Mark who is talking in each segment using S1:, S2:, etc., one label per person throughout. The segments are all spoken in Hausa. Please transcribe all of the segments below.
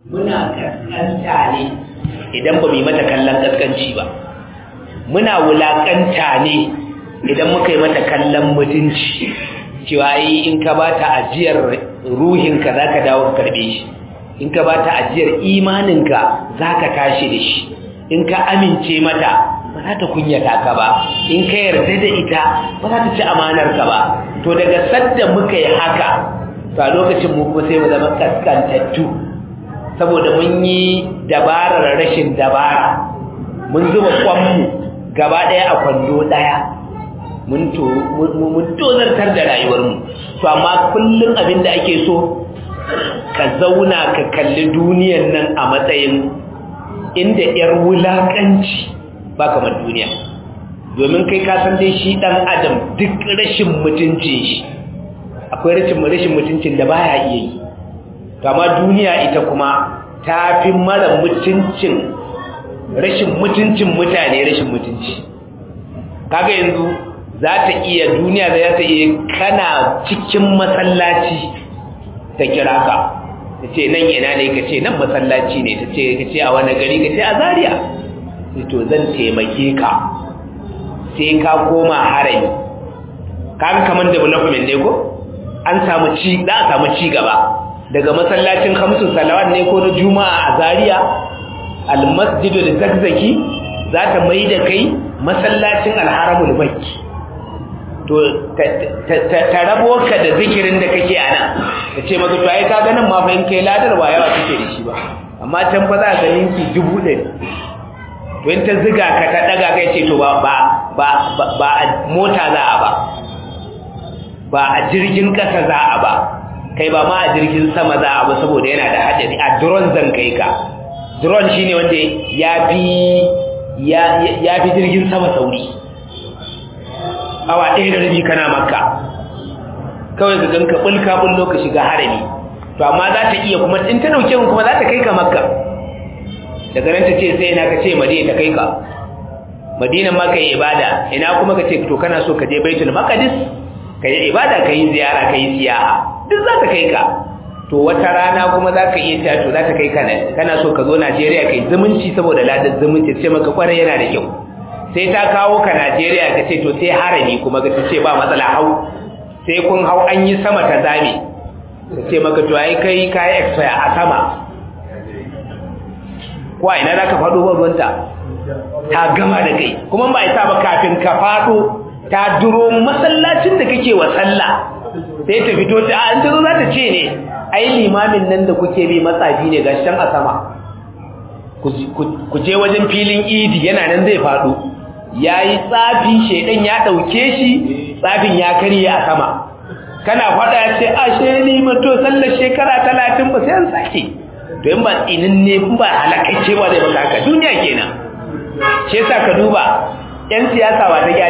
S1: muna kaskanta ne idan ba mu yi mata kallon kaskanci ba, muna wulakanta ne idan muka yi mata kallon mutunci, cewa in ka ba ta ajiyar ruhinka za ka dawo karbe shi, in ka ba ta ajiyar imaninka za ka tashi da shi, in ka amince mata ba za ta kunyata ka ba, in ka yarda da ita ba za ta ci amanarka ba. To daga sadda muka yi haka, to a lokacin mu kuma sai mu zama kaskantattu, saboda mun yi dabarar rashin dabara, mun zuba kwanmu gaba ɗaya a kwando ɗaya, mun tozartar da rayuwarmu. To amma kullum abin da ake so ka zauna ka kalli duniyar nan a matsayin inda 'yar wulaƙanci ba kamar duniya, domin kai ka san dai shi ɗan adam duk rashin mutuncin shi akwai rashin mutuncin da baya iya yi. Kama duniya ita kuma ta fi mara mutuncin rashin mutuncin mutane rashin mutunci. Kaga yanzu za ta iya duniya za ta iya kana cikin masallaci ta kira ka ta ce nan ina ne ka ce nan masallaci ne, ta ce ka ce a wani gari ka ce a Zaria, sai to zan taimake ka sai ka koma harami. Kaga kamar development ne ko an samu za a samu ci gaba daga masallacin khamsu salawat ne ko na juma'a a Zaria, almasjidu da zakzaki za ta mai da kai masallacin alharamul makki. To ta rabo ka da zikirin da kake a nan, ta ce maka to ai ka ganin ma fa in kai ladar ba yawa kake da shi ba, amma can fa za ka ninki 100,000. to in ta ziga ka ta daga kai ce to ba a mota za a ba a jirgin kasa za a ba, kai ba ma a jirgin sama za a ba, saboda yana da hadari. A drone zan kai ka. Drone shine wanda ya fi jirgin sama sauri, awa 1.5 kana Makka, kawai ka ganka bulka bullo ka shiga harami. To amma za ta iya kuma in ta dauke kuma za ta kai ka Makka, daga nan ta ce sai ina ka ce Madina ta kai ka Madina ma kai ibada, ina kuma ka ce to kana so ka je Baitul Maqdis ka yi ibada, ka yi ziyara, ka yi siyaha, duk za ta kai ka. To wata rana kuma za ka iya ta to za ta kai ka nan, kana so ka zo Najeriya ka yi zumunci saboda ladar zumunci, ce maka kwarai yana da kyau, sai ta kawo ka Najeriya ka ce to sai harami kuma ka ce ba matsala hau, sai kun hau an yi sama ta zame, ta ce maka to ai kai kayi expire a sama, ko ina za ka faɗo ba ruwanta, ta gama da kai. Kuma ba isa ba kafin ka faɗo ta duro masallacin da kake wa sallah, sai ta fito ta an tazo za ta ce ne ai limamin nan da kuke bi matsafi ne gashin a sama, ku je wajen filin idi yana nan zai faɗo, yayi tsafi, shedan ya dauke shi, tsafin ya karye a sama, kana faɗa ya ce ashe liman to sallar shekara 30 ba sai an sake. To in ba tsinin ne in ba halakacce ba zai baka haka, duniya kenan. Shi yasa ka duba yan siyasa wa ta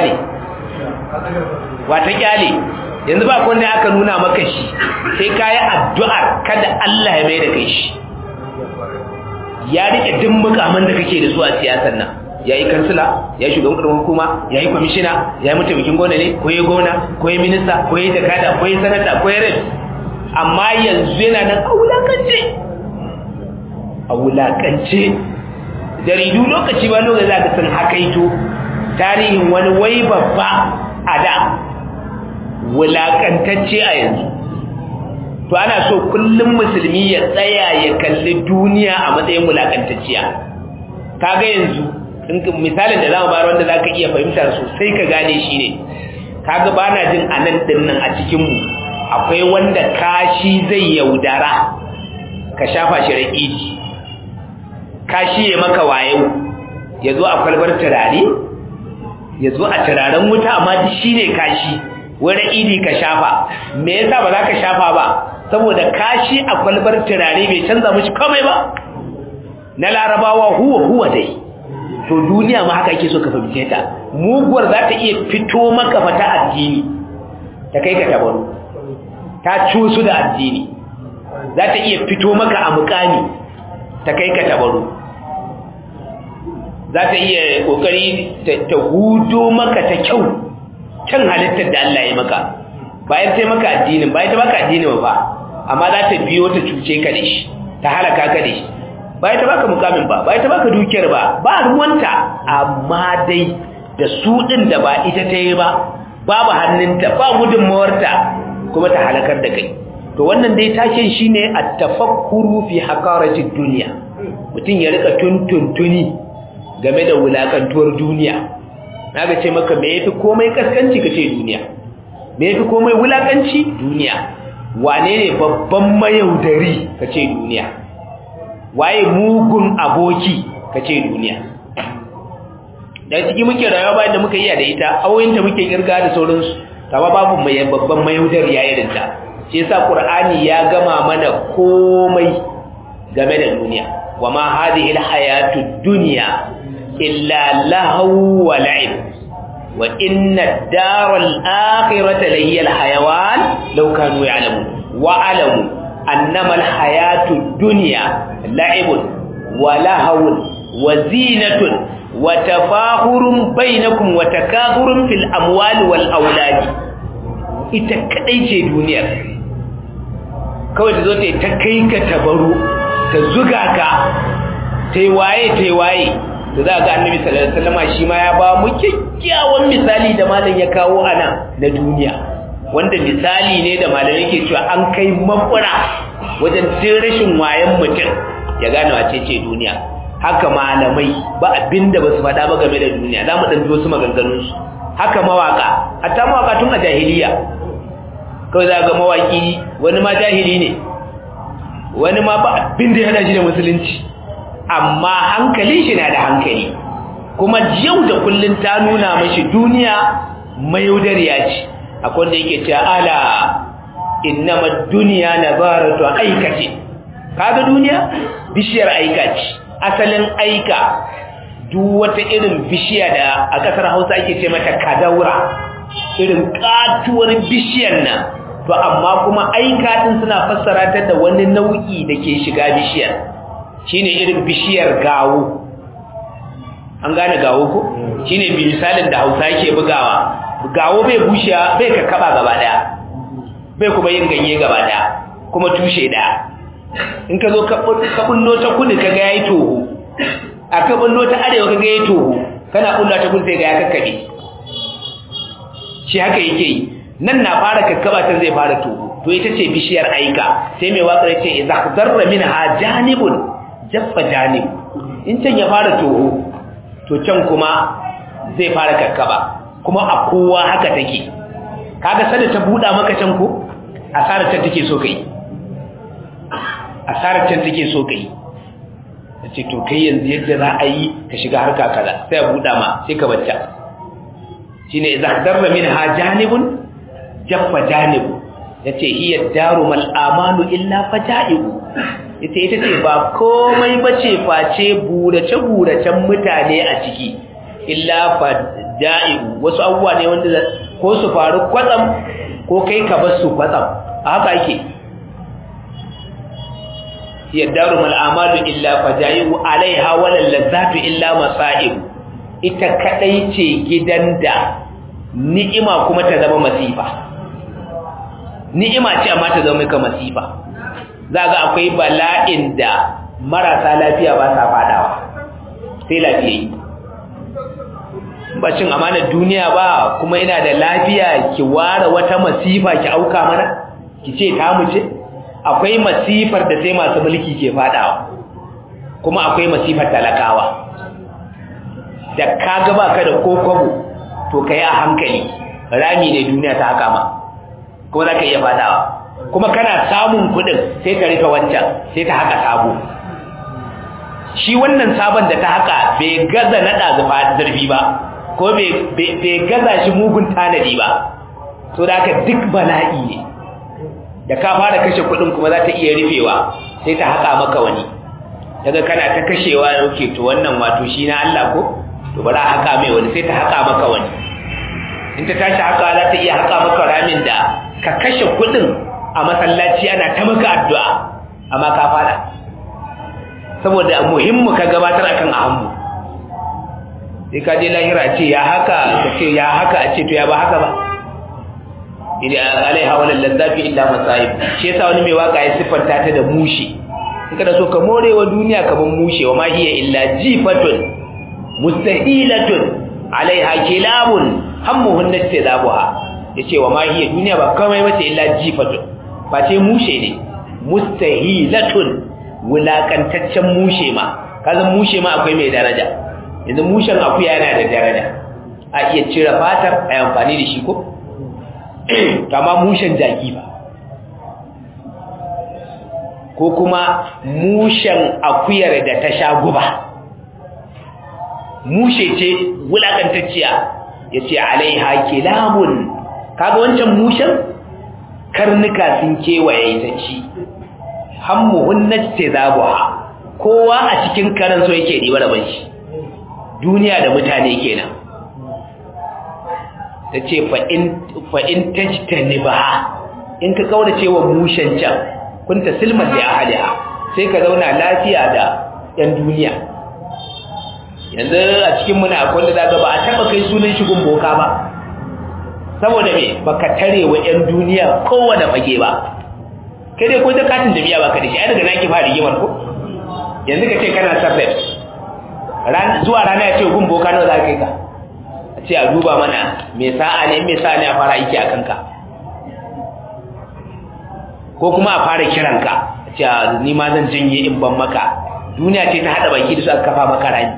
S1: kyale yanzu ba ko ne aka nuna maka shi sai kai addu'ar kada Allah ya mai da kai shi, ya rike duk mukaman da kake da su a siyasar nan, yayi kansila, yayi shugaban hukuma, yayi commissioner, yayi mataimakin gona ne, ko yayi gona, ko yayi minista, ko yayi jakada, ko yayi sanata, ko yayi rep, amma yanzu yana nan a wulakance. Jaridu lokaci ba lokaci zaka san hakaito tarihin wani wai babba a da wulakantacce a yanzu. To ana so kullum musulmi ya tsaya ya kalli duniya a matsayin wulakantacciya. Kaga yanzu misalin da zamu bayar wanda zaka iya fahimta sosai ka gane shi ne, kaga bana jin anan dinnan a cikin mu akwai wanda kashi zai yaudara ka shafa shi raƙidi, kashi ya maka wayo, ya zo a kwalbar turare, ya zo a turaren wuta, amma duk shi ne kashi, wani idi ka shafa. Me yasa ba za ka shafa ba? Saboda kashi a kwalbar turare bai canza mishi komai ba. Na larabawa huwa dai. To duniya ma haka ake so ka fahimce ta. Muguwar za ta iya fito maka fata addini, ta kai ka tabaru, ta cusu da addini. Za ta iya fito maka a mukami, ta kai ka tabaru. Za ta iya kokari ta hudo maka ta kyau, can halittar da Allah ya maka, bayan sai maka addinin, bayan ta maka addinin ba, amma za ta biyo ta cuce ka da shi. ta halaka ka da shi ba ita baka mukamin ba ita baka dukiyar ba ruwanta amma dai da su din da ba ita ta yi ba babu hannunta ba gudunmawarta kuma ta halakar da kai to wannan dai taken shine at-tafakkuru fi haqaratid dunya mutum ya rika tuntuntuni game da wulakantuwar duniya naga ce maka me yafi komai kaskanci kace duniya me yafi komai wulakanci duniya wane ne babban mayaudari kace duniya waye mugun aboki kace duniya dan ciki muke rayuwa bayan da muka yi da ita awoyinta muke kirga da sauransu kama babu mai babban mayaudari ya irin ta shi yasa qur'ani ya gama mana komai game da duniya wama hadhihi alhayatud dunya illa lahu wa la'ib wa inna ad-daral akhirata lahiya alhayawan law kanu ya'lamun wa alamu annama alhayatud dunya la'ibun wa lahawun wa zinatun wa tafakhurun bainakum wa takathurun fil amwali wal auladi ita kadai ce duniyar kawai ta zo ta kai ka tabaru ta zuga ka tai waye to za ga annabi sallallahu alaihi wasallam shi ma ya ba mu kikkiawan misali da malam ya kawo ana na duniya wanda misali ne da malam yake cewa an kai mafura wajen rashin wayan mutum ya gane wace ce duniya haka malamai ba abinda basu faɗa ba game da duniya zamu dan ji wasu maganganun su haka mawaka hatta mawaka tun a jahiliya kawai za ga mawaki wani ma jahili ne wani ma ba abinda ya dace da musulunci amma hankalin shi na da hankali kuma yau da kullun ta nuna mashi duniya mayaudariya ce akwai wanda yake cewa ala innamad dunya nabaratu aikati kaga duniya bishiyar aika ce asalin aika duk wata irin bishiya da a kasar Hausa ake ce mata kadaura irin katuwar bishiyar nan to amma kuma aika din suna fassara ta da wani nau'i da ke shiga bishiyar shine irin bishiyar gawo an gane gawo ko shine misalin da Hausa yake bugawa gawo bai bushiya bai kakkaba gaba daya bai kuma yin ganye gaba daya kuma tushe daya in ka zo ka bullo ta kudu kaga yayi toho aka bullo ta arewa kaga yayi toho kana bullo ta kudu sai ga ya kakkabe shi haka yake yi nan na fara kakkaba ta zai fara toho to ita ce bishiyar aika sai mai wakar ce idza zarra minha janibun jaffa janib in can ya fara toho to can kuma zai fara kakkaba kuma a kowa haka take kaga sai ta buda maka can ko asarar can take so kai asarar can take so kai tace to kai yanzu yadda za a yi ka shiga harka kaza sai a buda ma sai ka bacca shine idza darra minha janibun jaffa janibu yace hiya daru mal amanu illa fajaibu yace ita ce ba komai bace face burace-buracen mutane a ciki illa fajaibu wasu abubuwa ne wanda ko su faru kwatsam ko kai ka bar su kwatsam a haka yake yaddaru mal amalu illa fajaibu alaiha walal ladzatu illa masaibu ita kadai ce gidan da ni'ima kuma ta zama masifa ni'ima ce amma ta zama maka masifa zaga akwai bala'in da marasa lafiya ba sa fadawa sai lafiyayi ba cin amanar duniya ba kuma ina da lafiya ki ware wata masifa ki auka mana ki ce ta mu ce akwai masifar da sai masu mulki ke fadawa kuma akwai masifar talakawa da kaga baka da kokobo to kai a hankali rami ne duniya ta haka ma kuma zaka iya fadawa kuma kana samun kudin sai ka rika wancan sai ta haka sabo shi wannan sabon da ta haka bai gaza nada zurfi ba ko bai gaza shi mugun tanadi ba to da haka duk bala'i ne da ka fara kashe kudin kuma za ta iya rufewa sai ta haka maka wani daga kana ta kashewa yauke to wannan wato shi na Allah ko to bara haka mai wani sai ta haka maka wani in ta tashi haka za ta iya haka maka ramin da ka kashe kudin a masallaci ana ta maka addu'a amma ka fada saboda muhimmu ka gabatar akan ahammu sai ka je lahira ce ya haka ka ce ya haka a ce to ya ba haka ba idan alaiha walal ladzati illa masayib shi yasa wani mai waka ya siffanta ta da mushi kada so ka morewa duniya kaman mushe wa ma hiya illa jifatun mustahilatun alaiha kilabun hammuhun nastidabuha yace wa ma hiya duniya ba kamar bace illa jifatun ba ce mushe ne mustahilatun wulakantaccen mushe ma kaza mushe ma akwai mai daraja yanzu mushen akuya yana da daraja a iya cire fatar a yi amfani da shi ko kama mushen jaki ba ko kuma mushen akuyar da ta sha guba mushe ce wulakantacciya ya ce alaiha kilabun kaga wancan mushen karnuka sun kewaye ta ci hammuhun nace zabuha kowa a cikin karan so yake riba rabon shi duniya da mutane kenan ta ce fa'in tajtani ba in ka kaurace wa mushen can kunta silman da ahaliha sai ka zauna lafiya da ‘yan duniya yanzu a cikin muna akwai da zaga ba a taba kai sunan shigun boka ba saboda me baka tare wa ‘yan duniya kowane fage ba kai dai ko ta katin jami'a baka da shi ai daga naki fara rigimar ko yanzu ka ce kana sarraf zuwa rana ya ce gun boka nawa za ka yi ka a ce a duba mana me sa'a ne a fara aiki a kanka ko kuma a fara kiranka a ce ni ma zan janye in ban maka duniya ce ta hada baki da su aka kafa maka rani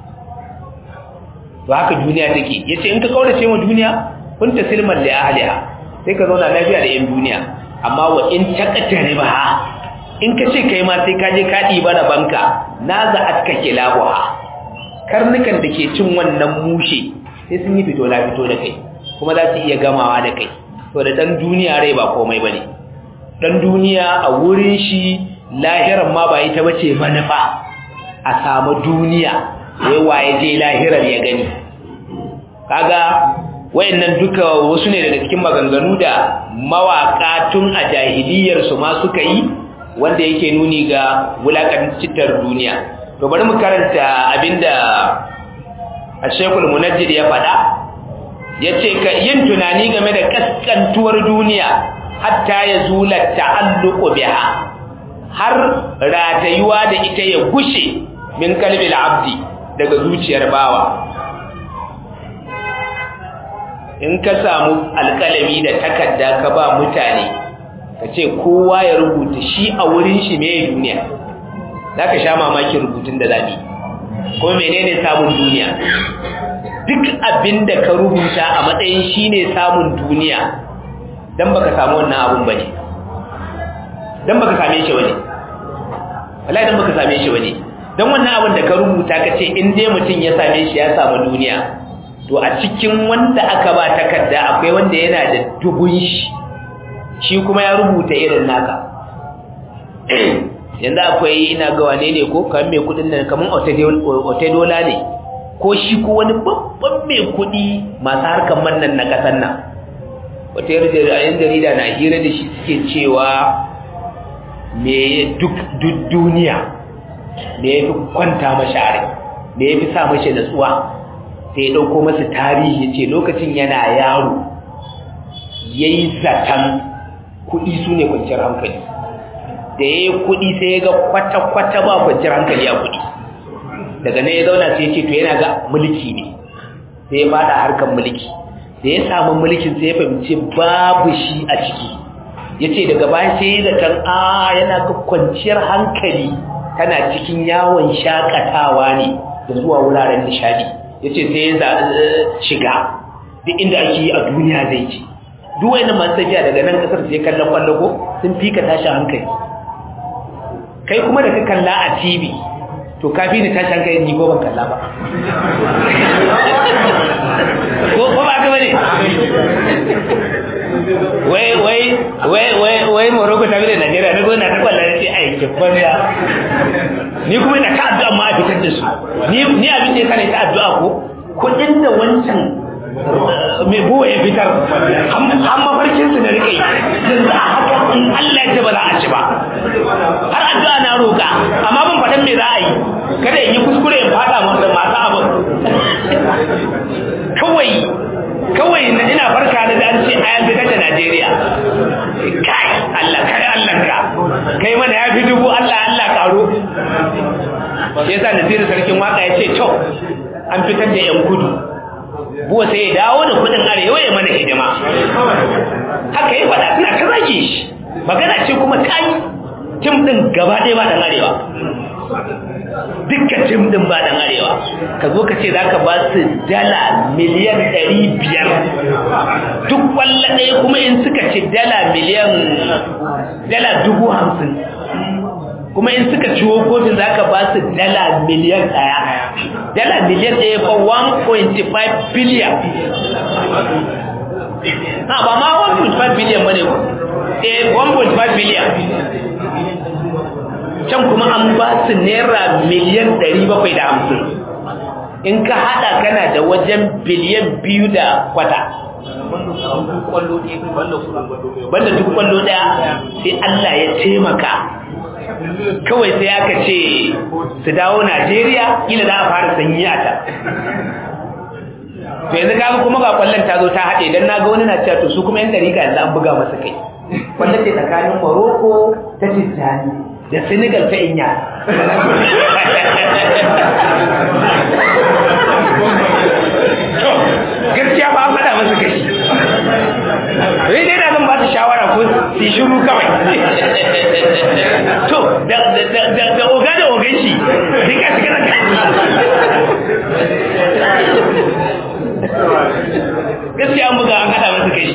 S1: to haka duniya take yace in ka kaurace wa duniya kun ta silman li ahliha sai ka zauna lafiya da yan duniya amma wa in taqatare ba in ka ce kai ma sai ka je ka diba da banka naza atka kilabuha karnukan da ke cin wannan mushe sai sun yi fito na fito da kai kuma za su iya gamawa da kai to da dan duniya rai ba komai bane dan duniya a wurin shi lahiran ma ba ita bace manufa a samu duniya sai waye je lahirar ya gani kaga wayannan duka wasu ne daga cikin maganganu da mawaka tun a jahiliyar su ma suka yi wanda yake nuni ga wulakancin duniya to bari mu karanta abinda Sheikhul Munajjid ya faɗa yace ka yin tunani game da kaskantuwar duniya hatta yazula ta'alluqu biha har ratayuwa da ita ya gushe min qalbil abdi daga zuciyar bawa in ka samu alƙalami da takarda ka ba mutane kace kowa ya rubuta shi a wurin shi me duniya zaka sha mamakin rubutun da zabi ko menene samun duniya duk abinda ka rubuta a matsayin shine samun duniya dan baka samu wannan abun bane dan baka same shi bane wallahi dan baka same shi bane dan wannan abun da ka rubuta kace in dai mutun ya same shi ya samu duniya to a cikin wanda aka ba takarda akwai wanda yana da dubun shi kuma ya rubuta irin naka yanzu akwai ina ga wane ne ko kan mai kudin nan kaman otedola ne ko shi ko wani babban mai kudi masu harkar mannan na kasan nan wata yan jarida na hira da shi suke cewa me duk duniya me yafi kwanta mashi are me yafi sa mashi natsuwa sai ya dauko masa tarihi yace lokacin yana yaro yayi zatan kudi sune kwanciyar hankali da ya yi kuɗi sai ya ga kwata-kwata ba kwanciyar hankali a kuɗi daga nan ya zauna sai ya ce to yana ga mulki ne sai ya fada harkar mulki da ya samu mulkin sai ya fahimci babu shi a ciki ya ce daga bayan sai ya zaton yana ga kwanciyar hankali tana cikin yawon shakatawa ne da zuwa wuraren nishadi ya ce sai ya shiga duk inda ake yi a duniya zai ci duk wani masu tafiya daga nan kasar sai kallon kwallo ko sun fi ka tashi hankali kai kuma da ka kalla a TV to kafi ni tashi hankali ni ko ban kalla ba ko ba ka bane wai Morocco ta bi da Najeriya na gona ta kwalla sai ai ke kwalla ni kuma ina ta addu'a ma a fitar da su ni abin da ya kana ta addu'a ko kudin da wancan mai buwa ya fitar har mafarkinsu da rike yanzu a haka in Allah ya ce ba za a ci ba har addu'a na roƙa amma ban faɗan me za a yi kada in yi kuskure in faɗa masa masu abin kawai ina farka da an ce ayan fitar da Najeriya kai Allah ka kai mana ya fi dubu Allah shi yasa Naziru sarkin waka ya ce to an fitar da yan kudu buwa sai ya dawo da kudin arewa ya mana hidima haka ya faɗa suna ta zage shi magana ce kuma ta yi tim ɗin gaba ɗaya ba ɗan arewa dukkan tim ɗin ba ɗan arewa ka zo ka ce za ka ba su dala miliyan 500 duk kwallo ɗaya kuma in suka ci dala 50,000 kuma in suka ciwo kofin za ka ba su dala miliyan 1 dala miliyan 1 fa 1.5 billion ba ma 1.5 billion ba ne ko 1.5 billion can kuma an ba su naira miliyan 750 in ka hada kana da wajen biliyan 2 da kwata banda duk kwallo daya sai Allah ya taimaka kawai sai aka ce su dawo Najeriya kila za a fara sanyi a ta to yanzu kaga kuma ga kwallon ta zo ta haɗe dan naga wani na cewa to su kuma yan dariƙa yanzu an buga masa kai kwallon ce tsakanin Morocco ta Tijjani da Senegal ta Inya to gaskiya ba an faɗa masa kai sai dai da zan ba su shawara ko su shiru kawai to da oga da ogan shi duka suka zaka gaskiya an buga an hada masa kai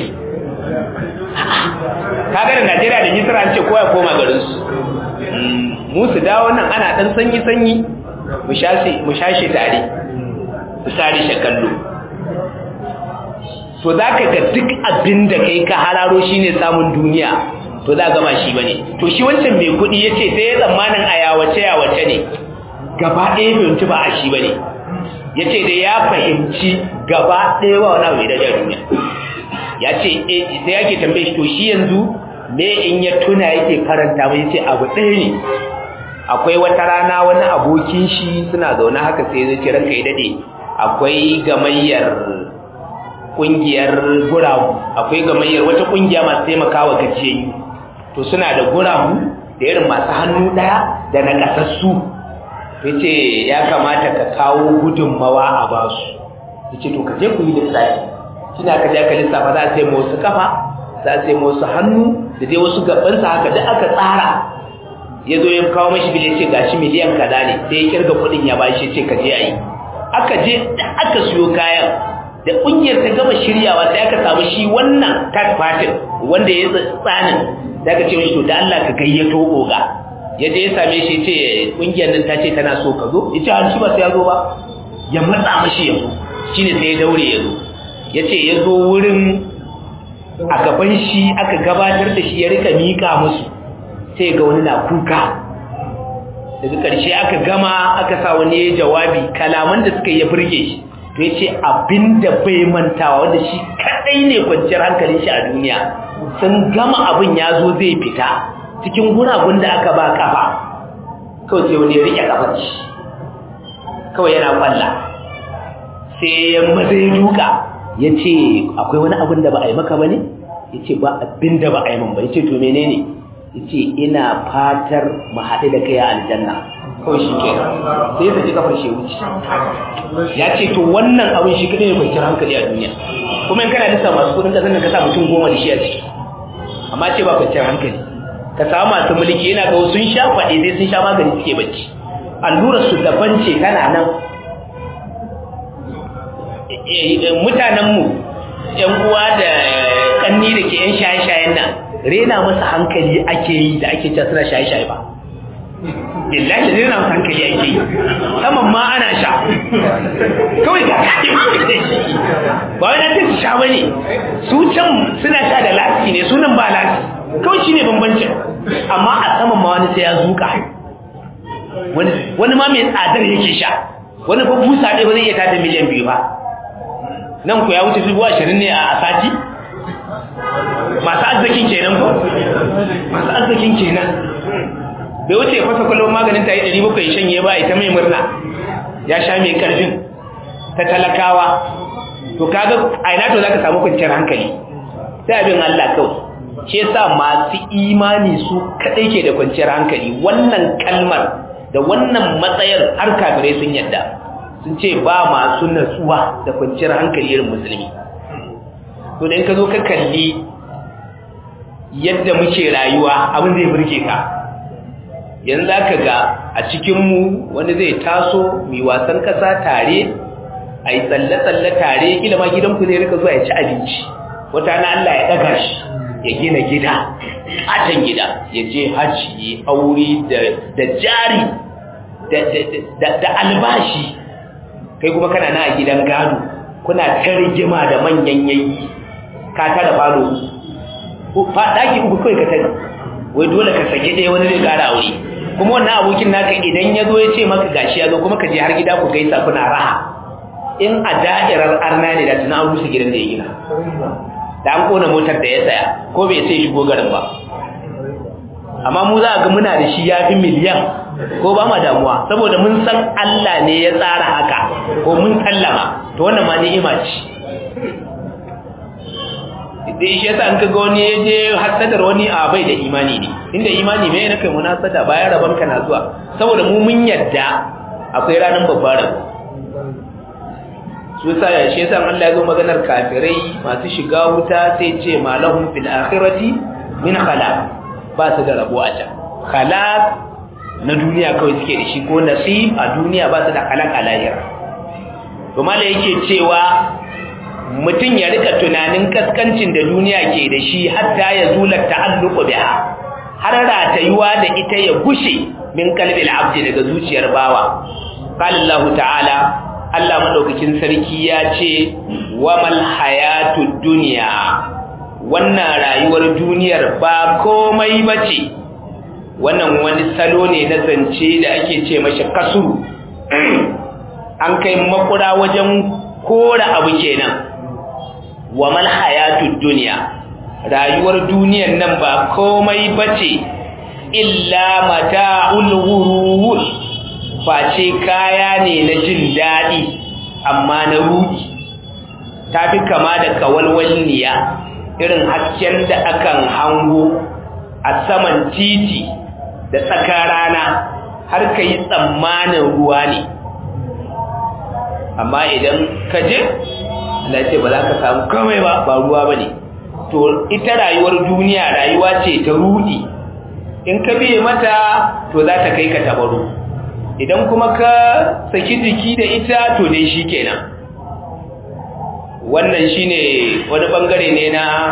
S1: kaga da Najeriya da Misra an ce kowa ya koma garin su mu su dawo nan ana dan sanyi mu shashe tare su tare shakallo to za ka ga duk abin da kai ka hararo shi ne samun duniya to za gama shi ba ne to shi wancan mai kuɗi ya ce sai ya tsammanin a yawace ne gaba ɗaya fahimci ba a shi ba ne ya ce da ya fahimci gaba ɗaya ba wani abu da duniya ya ce sai yake tambaye shi to shi yanzu me in ya tuna yake faranta mai ya ce abu ɗaya ne akwai wata rana wani abokin shi suna zaune haka sai zai ce ranka ya daɗe akwai gamayyar kungiyar guragu akwai gamayyar wata kungiya masu taimakawa gajiyayyu to suna da guragu da irin masu hannu daya da na kasassu yace ya kamata ka kawo gudunmawa a basu yace to ka je ku yi lissafi kina ka je ka lissafa za a sai mu wasu kafa za a sai mu wasu hannu da dai wasu gaban sa haka da aka tsara yazo ya kawo mashi bil yace gashi miliyan kaza ne sai ya kirga kudin ya bashi yace ka je ayi aka je da aka siyo kayan da kungiyar ta gama shiryawa sai aka samu shi wannan third party wanda ya tsanin da aka ce mishi to da Allah ka gayyato oga yaje ya same shi ce kungiyar nan ta ce tana so ka zo yace an shi ba sai ya zo ba ya matsa mishi ya zo shine sai ya daure ya zo yace ya zo wurin a gaban shi aka gabatar da shi ya rika mika musu sai ga wani na kuka daga ƙarshe aka gama aka sa wani jawabi kalaman da suka yi ya burge shi to yace abinda bai mantawa wanda shi kadai ne kwanciyar hankalin shi a duniya sun gama abin ya zo zai fita cikin guragun da aka ba kafa kawai sai wani ya rike kafar shi kawai yana kwalla sai ya maza ya duka yace akwai wani abin da ba a yi maka bane yace ba abinda ba a yi min ba yace to menene yace ina fatar mu haɗu da kai a aljanna kawai shi ke sai ya ji kafar shi wuce ya ce to wannan abin shi kadai ne kwanciyar hankali a duniya kuma in kana lissa masu kudin kasar da ka sa mutum 10 da shi a ciki amma ce ba kwanciyar hankali ka samu masu mulki yana ga sun sha faɗi sai sun sha magani suke bacci allurar su daban ce tana nan mutanenmu yan uwa da kanni da ke yan shaye-shayen nan rena masa hankali ake yi da ake cewa suna shaye-shaye ba billahi zai na hankali ake yi saman ma ana sha kawai ga kaɗe ba wani ta su sha ba ne su can suna sha da lati ne sunan ba lati kawai shi ne bambancin amma a saman ma wani sai ya zuka wani ma mai tsadar yake sha wani fa busa ɗaya ba zai iya tada miliyan 2 ba nan ku ya wuce 20,000 ne a sati masu arzikin kenan ko masu arzikin kenan bai wuce fasa kwallon maganin ta yi 700 shanye ba ita mai murna ya sha mai karfin ta talakawa to kaga a ina to zaka samu kwanciyar hankali sai abin Allah kawai shi yasa masu imani su kadai ke da kwanciyar hankali wannan kalmar da wannan matsayar har kafirai sun yadda sun ce ba masu natsuwa da kwanciyar hankali irin musulmi. To da in ka zo ka kalli yadda muke rayuwa abin zai burge ka. Yanzu aka ga a cikinmu wani zai taso mai wasan kasa tare a yi tsalle-tsalle tare kila ma gidanku zai rika zuwa ya ci abinci wata na Allah ya ɗaga shi ya gina gida ƙaton gida ya je hajji ya aure da jari da albashi kai kuma kana na a gidan gado kuna ta rigima da manyan yayi ka tara falo ɗaki uku kawai ka tare wai dole ka sake ɗaya wani zai ƙara aure kuma wannan abokin naka idan ya zo ya ce maka gashi ya zo kuma ka je har gida ku gaisa kuna raha in a da'irar arna ne da tuna an rusa gidan da ya gina da an kona motar da ya saya ko bai sai shigo garin ba amma mu za a ga muna da shi ya fi miliyan ko ba ma damuwa saboda mun san Allah ne ya tsara haka ko mun sallama to wannan ma ni'ima ce da shi yasa an kaga wani ya je hasadar wani a bai da imani ne inda imani mai na kai munasada bayan rabon ka na zuwa saboda mu mun yadda akwai ranar babbar rabo su yasa shi yasa Allah ya zo maganar kafirai masu shiga wuta sai ce malahum fil akhirati min khalaq ba su da rabo a can khalaq na duniya kawai suke da shi ko nasib a duniya ba su da khalaq a lahira to malai yake cewa mutum ya rika tunanin kaskancin da duniya ke da shi hatta ya zula ta'alluqu biha har ratayuwa da ita ya gushe min qalbil abdi daga zuciyar bawa qala Allah ta'ala Allah madaukakin sarki ya ce wa mal hayatud dunya wannan rayuwar duniyar ba komai bace wannan wani salo ne na zance da ake ce mashi kasuru an kai makura wajen kora abu kenan wa mal hayatud dunya rayuwar duniyar nan ba komai bace illa mata'ul ghurur face kaya ne na jin dadi amma na ruɗi tafi kama da kawalwalniya irin hasken da akan hango a saman titi da tsakar rana har kai tsammanin ruwa ne amma idan ka je Allah ce ba za ka samu komai ba ruwa bane to ita rayuwar duniya rayuwa ce ta rudi in ka biye mata to za ta kai ka tabaro idan kuma ka saki jiki da ita to dai shikenan wannan shine wani bangare ne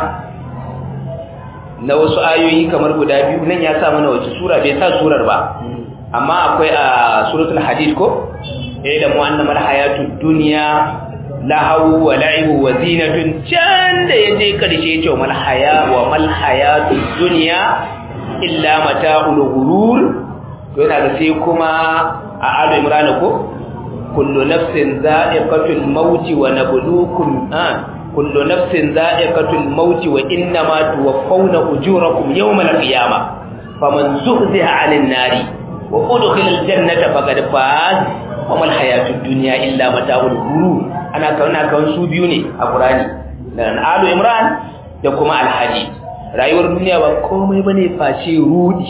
S1: na wasu ayoyi kamar guda biyu nan ya sa mana wace sura bai sa surar ba amma akwai a suratul hadid ko da mu annamal hayatud dunya lahu wa la'ibu wa zinatun can da yaje karshe yace mal hayatu dunya illa mata'ul ghurur to yana da sai kuma a Ali Imran ko kullu nafsin za'iqatul maut wa nabluukum kullu nafsin za'iqatul maut wa innama tuwaffawna ujurakum yawmal qiyamah faman zuhziha 'anil nari wa udkhilal jannata faqad faz wa mal hayatud dunya illa mata'ul ghurur ana kauna su biyu ne a Qur'ani dan Ali Imran da kuma Al-Hadid rayuwar duniya ba komai bane face rudi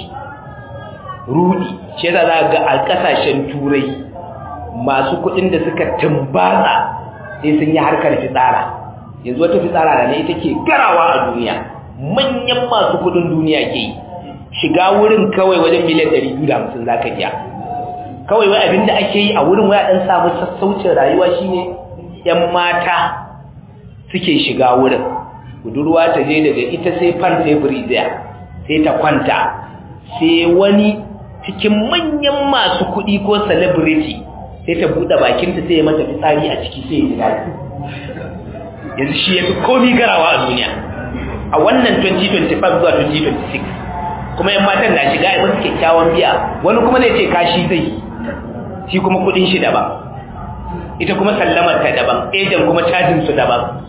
S1: shi yasa za ga a kasashen turai masu kudin da suka tumbatsa sai sun yi harkar fitsara yanzu wata fitsara da ne ita ke garawa a duniya manyan masu kudin duniya ke shiga wurin kawai wajen miliyan 250 zaka iya kawai wai abinda ake yi a wurin waya dan samu sassaucin rayuwa shine yan mata suke shiga wurin budurwa ta je daga ita sai fan sai freezer sai ta kwanta sai wani cikin manyan masu kuɗi ko celebrity sai ta buɗe bakinta sai ya mata fitsari a ciki sai ya ji daɗi yanzu shi ya fi komi garawa a duniya a wannan 2025 zuwa 2026 kuma yan matan na shiga a wasu kyakkyawan biya wani kuma ne ce kashi zai shi kuma kuɗin shi daban ita kuma sallamar ta daban ejan kuma cajin su daban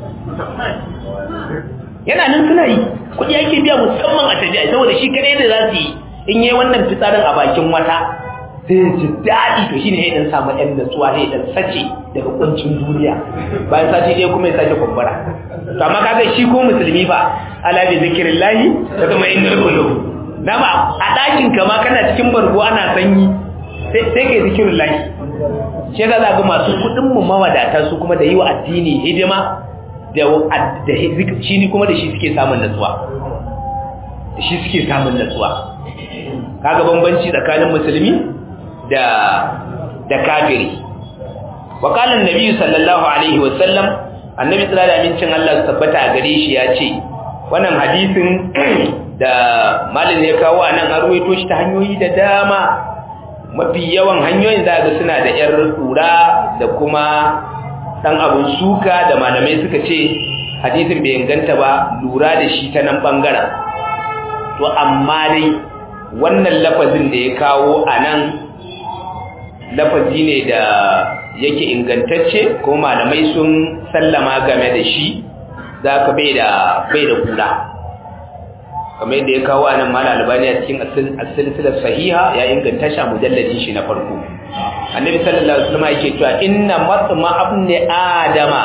S1: yana nan suna yi kuɗi ake biya musamman a tafiya saboda shi kadai da za su yi in yi wannan fitsarin a bakin wata sai ya ji daɗi to shi ne ya ɗan samu ɗan natsuwa ya ɗan sace daga kuncin duniya bayan sati ɗaya kuma ya sake kumbura to amma kaga shi ko musulmi ba ala bi zikrillahi da kuma innal qulub dama a ɗakin ka ma kana cikin bargo ana sanyi sai kai zikirin lahi shi ga zaga masu kudin mu mawadata su kuma da yi wa addini hidima da shi kuma da shi suke samun natsuwa kaga bambanci tsakanin musulmi da kafiri wa qala an-nabi sallallahu alaihi wa sallam annabi sallallahu alaihi amincin Allah tabbata a gare shi ya ce wannan hadisin da malin ya kawo anan an ruwaito shi ta hanyoyi da dama mafi yawan hanyoyin za ga suna da yar tsura da kuma dan abun suka da malamai suka ce hadisin bai inganta ba lura da shi ta nan bangaren to amma dai wannan lafazin da ya kawo anan lafazi ne da yake ingantacce ko malamai sun sallama game da shi zaka bai da kula kamar yadda ya kawo anan mala albani a cikin as-silsilah sahiha ya inganta shi a mujalladin shi na farko annabi sallallahu alaihi wasallam yake cewa inna matma ibni adama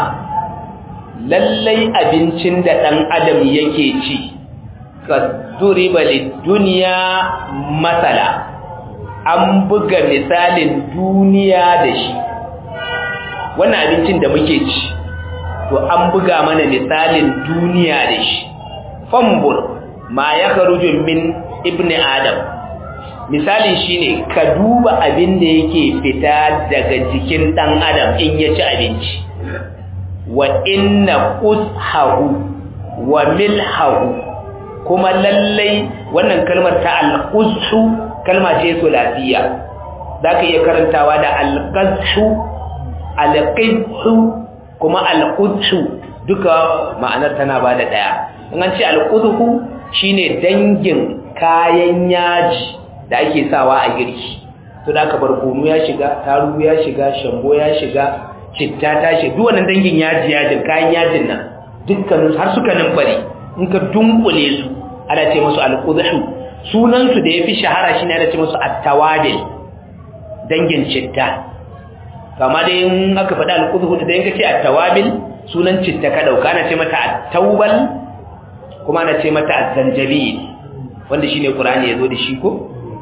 S1: lallai abincin da dan adam yake ci kaduriba lidunya masala an buga misalin duniya da shi wannan abincin da muke ci to an buga mana misalin duniya da shi fambur ma ya kharuju min ibni adam misalin shine ka duba abin da yake fita daga jikin dan adam in ya ci abinci wa inna qushahu wa milhahu kuma lallai wannan kalmar ta al-qushu kalma ce sulasiya zaka iya karantawa da al-qashu al-qishu kuma al-qushu duka ma'anar tana bada daya in an ce al-qushu shine dangin kayan yaji da ake sawa a girki to da ka barkono ya shiga tarugu ya shiga shambo ya shiga citta ta shiga duk wannan dangin yajin kayan yajin nan dukkanin har suka nan bari in ka dunkule su ana ce musu al-qudhu sunan su da yafi shahara shine ana ce musu at-tawadil dangin citta kama dai in aka faɗa al-qudhu da in ka ce at-tawabil sunan citta ka dauka ana ce mata at-tawbal kuma ana ce mata az-zanjabil wanda shine Qur'ani yazo da shi ko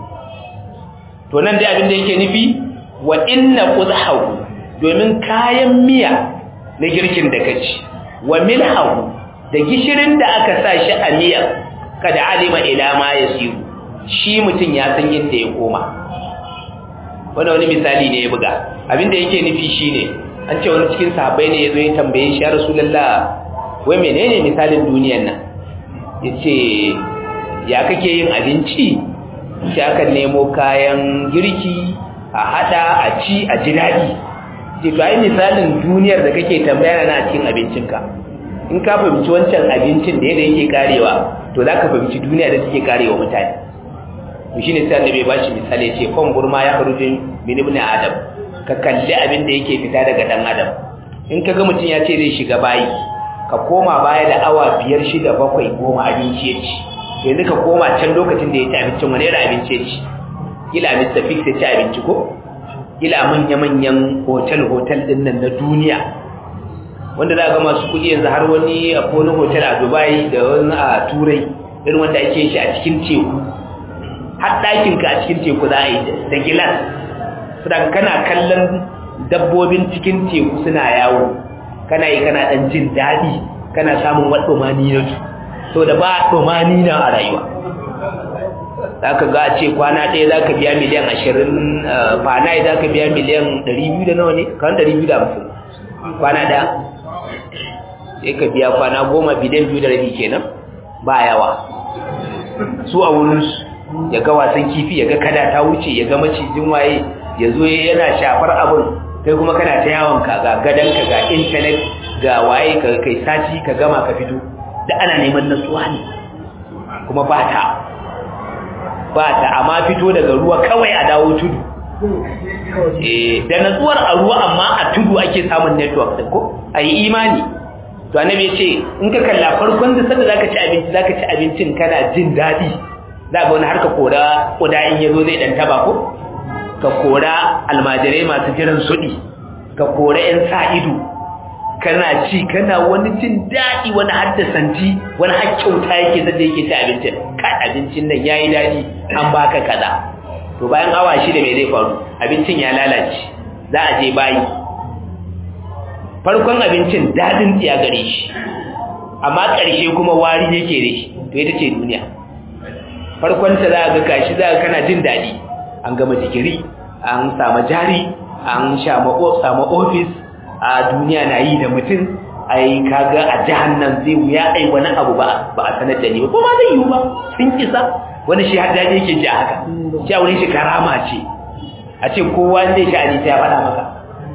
S1: to nan dai abin da yake nufi wa inna qudhahu domin kayan miya na girkin da kaci wa milhahu da gishirin da aka sa shi a miya kada alima ila ma yasiru shi mutun ya san inda ya koma wannan wani misali ne ya buga abin da yake nufi shine an ce wani cikin sahabbai ne yazo ya tambaye shi ya rasulullah wai menene misalin duniyar nan yace ya kake yin abinci sai aka nemo kayan girki a hada a ci a ji dadi ce to ai misalin duniyar da kake tambaya na cikin abincinka in ka fahimci wancan abincin da yake karewa to zaka fahimci duniya da take karewa mutane to shine sai annabi ba shi misali yace fan gurma ya kharuju min ibn adam ka kalli abin da yake fita daga dan adam in kaga mutun ya ce zai shiga bayi ka koma baya da awa 5 6 7 10 abinci ya ci yanzu ka koma can lokacin da ya ci abincin wani irin abinci ya ci kila Mr. Fix ya ci abinci ko kila manya-manyan hotel din nan na duniya wanda za ga masu kudi yanzu har wani a wani hotel a Dubai da wani a Turai irin wanda ake shi a cikin teku har ɗakin ka a cikin teku za a yi da gilas saboda kana kallon dabbobin cikin teku suna yawo kana yi kana dan jin daɗi kana samun wadomani na so da ba domani na a rayuwa zaka ga a ce kwana ɗaya zaka biya miliyan 20 fana zaka biya miliyan 200 da nawa ne kan 250 kwana ɗaya sai ka biya kwana 10 biliyan 2 da rabi kenan ba yawa su a wurin su ya ga wasan kifi ya ga kada ta wuce ya ga macijin waye ya zo yana shafar abun kai kuma kana ta yawon ka ga gadan ka ga internet ga waye ka kai sati ka gama ka fito da ana neman natsuwa ne kuma ba ta amma fito daga ruwa kawai a dawo tudu da natsuwar a ruwa amma a tudu ake samun network din ko ayi imani to annabi ya ce in ka kalla farkon da sanda zaka ci abincin kana jin dadi za ga wani har ka kora kuda in yazo zai dan taba ko ka kora almajirai masu jiran sudi ka kora yan sa ido kana ci kana wani jin daɗi wani haddasanci wani har kyauta yake zai yake ci abincin ka abincin nan yayi daɗi an baka kaza to bayan awa 6 me zai faru abincin ya lalace za a je bayi farkon abincin dadin tsiya gare shi amma ƙarshe kuma wari yake da shi to ita ce duniya farkon ta za ga kashi za ka kana jin dadi an gama digiri an samu jari an samu office a duniya na yi da mutum ai kaga a jahannan zai wuya ai wani abu ba a sanar da ni ba kuma zai yi ba sun kisa wani shi har daji yake ji haka shi a wurin shi karama ce a ce kowa zai shi alita ya faɗa maka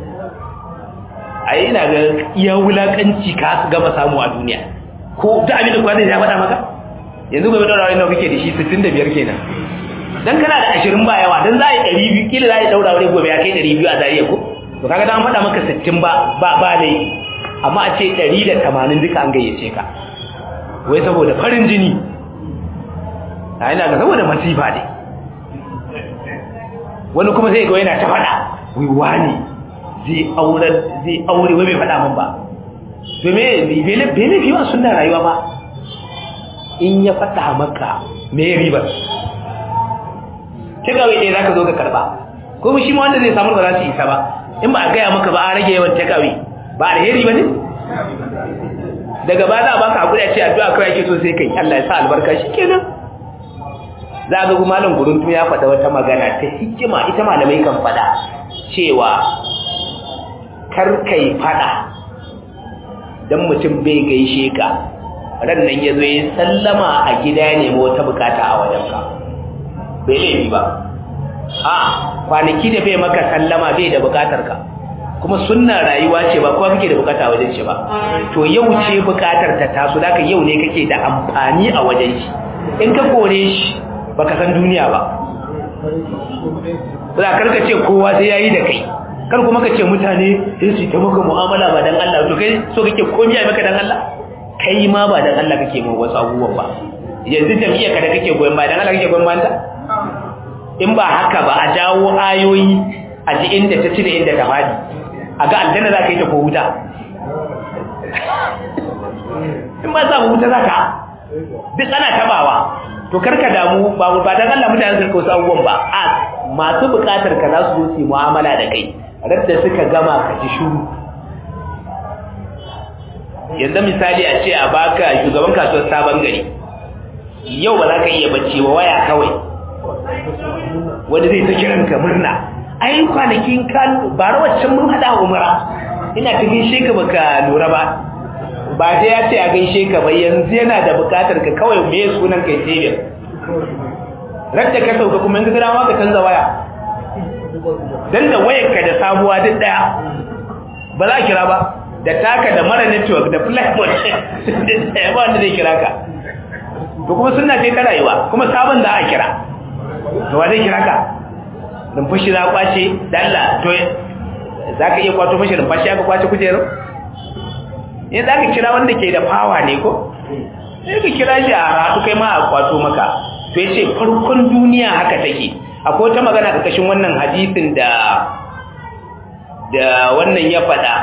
S1: ai ina ga iya wulakanci ka gama samu a duniya ko da abin da kowa zai ya faɗa maka yanzu gobe daura wani nawa kake da shi 65 kenan dan kana da 20 ba yawa dan za a yi 200 kila za a yi daura wani gobe ya kai 200 a zariya ko to kaga dan faɗa maka 60 ba dai amma a ce 180 duka an gayyace ka wai saboda farin jini a ina ga saboda masifa ne wani kuma sai ga yana ta faɗa wai wani zai aure wai bai faɗa min ba to me bai fi wa sunna rayuwa ba in ya faɗa maka me ribar takeaway ne zaka zo ka karba ko shi ma wanda zai samu ba za su isa ba in ba a gaya maka ba a rage yawan takeaway ba alheri bane daga ba za a baka hakuri a ce addu'a kai yake so sai kai Allah ya sa albarka shikenan za ga malam guruntu ya faɗa wata magana ta hikima ita malamai kan faɗa cewa kar kai faɗa dan mutum bai gaishe ka ran nan yazo ya sallama a gida ne mu wata bukata a wajenka bai laifi ba a kwanaki da bai maka sallama bai da bukatar ka kuma sunna rayuwa ce ba kowa kake da bukata a wajen shi ba to yau ce bukatar ta taso zaka yau ne kake da amfani a wajen shi in ka kore shi baka san duniya ba za ka ce kowa sai yayi da kai kar kuma ka ce mutane sai su ta maka mu'amala ba dan Allah to kai so kake komai ai maka dan Allah kai ma ba dan Allah kake mu wasu abubuwan ba yanzu jami'a kada kake goyen ba dan Allah kake goyen ba in ba haka ba a jawo ayoyi a ji inda ta ci da inda ta fadi a ga aljanna za ka yi ta ko wuta in ba za mu wuta za ka duk ana tabawa to karka damu ba dan Allah mutane su kausa abubuwan ba a masu bukatar ka za su zo su mu'amala da kai radda suka gama ka ji shuru yanzu misali a ce a baka shugaban kasuwar sabon gari yau ba za ka iya bacci wa waya kawai wanda zai ta kiran ka murna ai kwanakin kan bara waccan mun hada umra ina ta gaishe ka baka lura ba ba dai ya ce a gaishe ka ba yanzu yana da bukatar ka kawai me sunan kai sai radda ka sauka kuma in ka gida ma ka canza waya dan da wayar ka da sabuwa duk daya ba za kira ba da taka da mara network da flight mode ba wanda zai kira ka to kuma sunna ce ta rayuwa kuma sabon da a kira to wa zai kira ka numfashi za kwace da Allah to za ka iya kwato mashi numfashi aka kwace kujeru in za ka kira wanda ke da fawa ne ko sai ka kira shi a ratu kai ma a kwato maka to ya ce farkon duniya haka take akwai wata magana ƙarƙashin wannan hadisin da wannan ya faɗa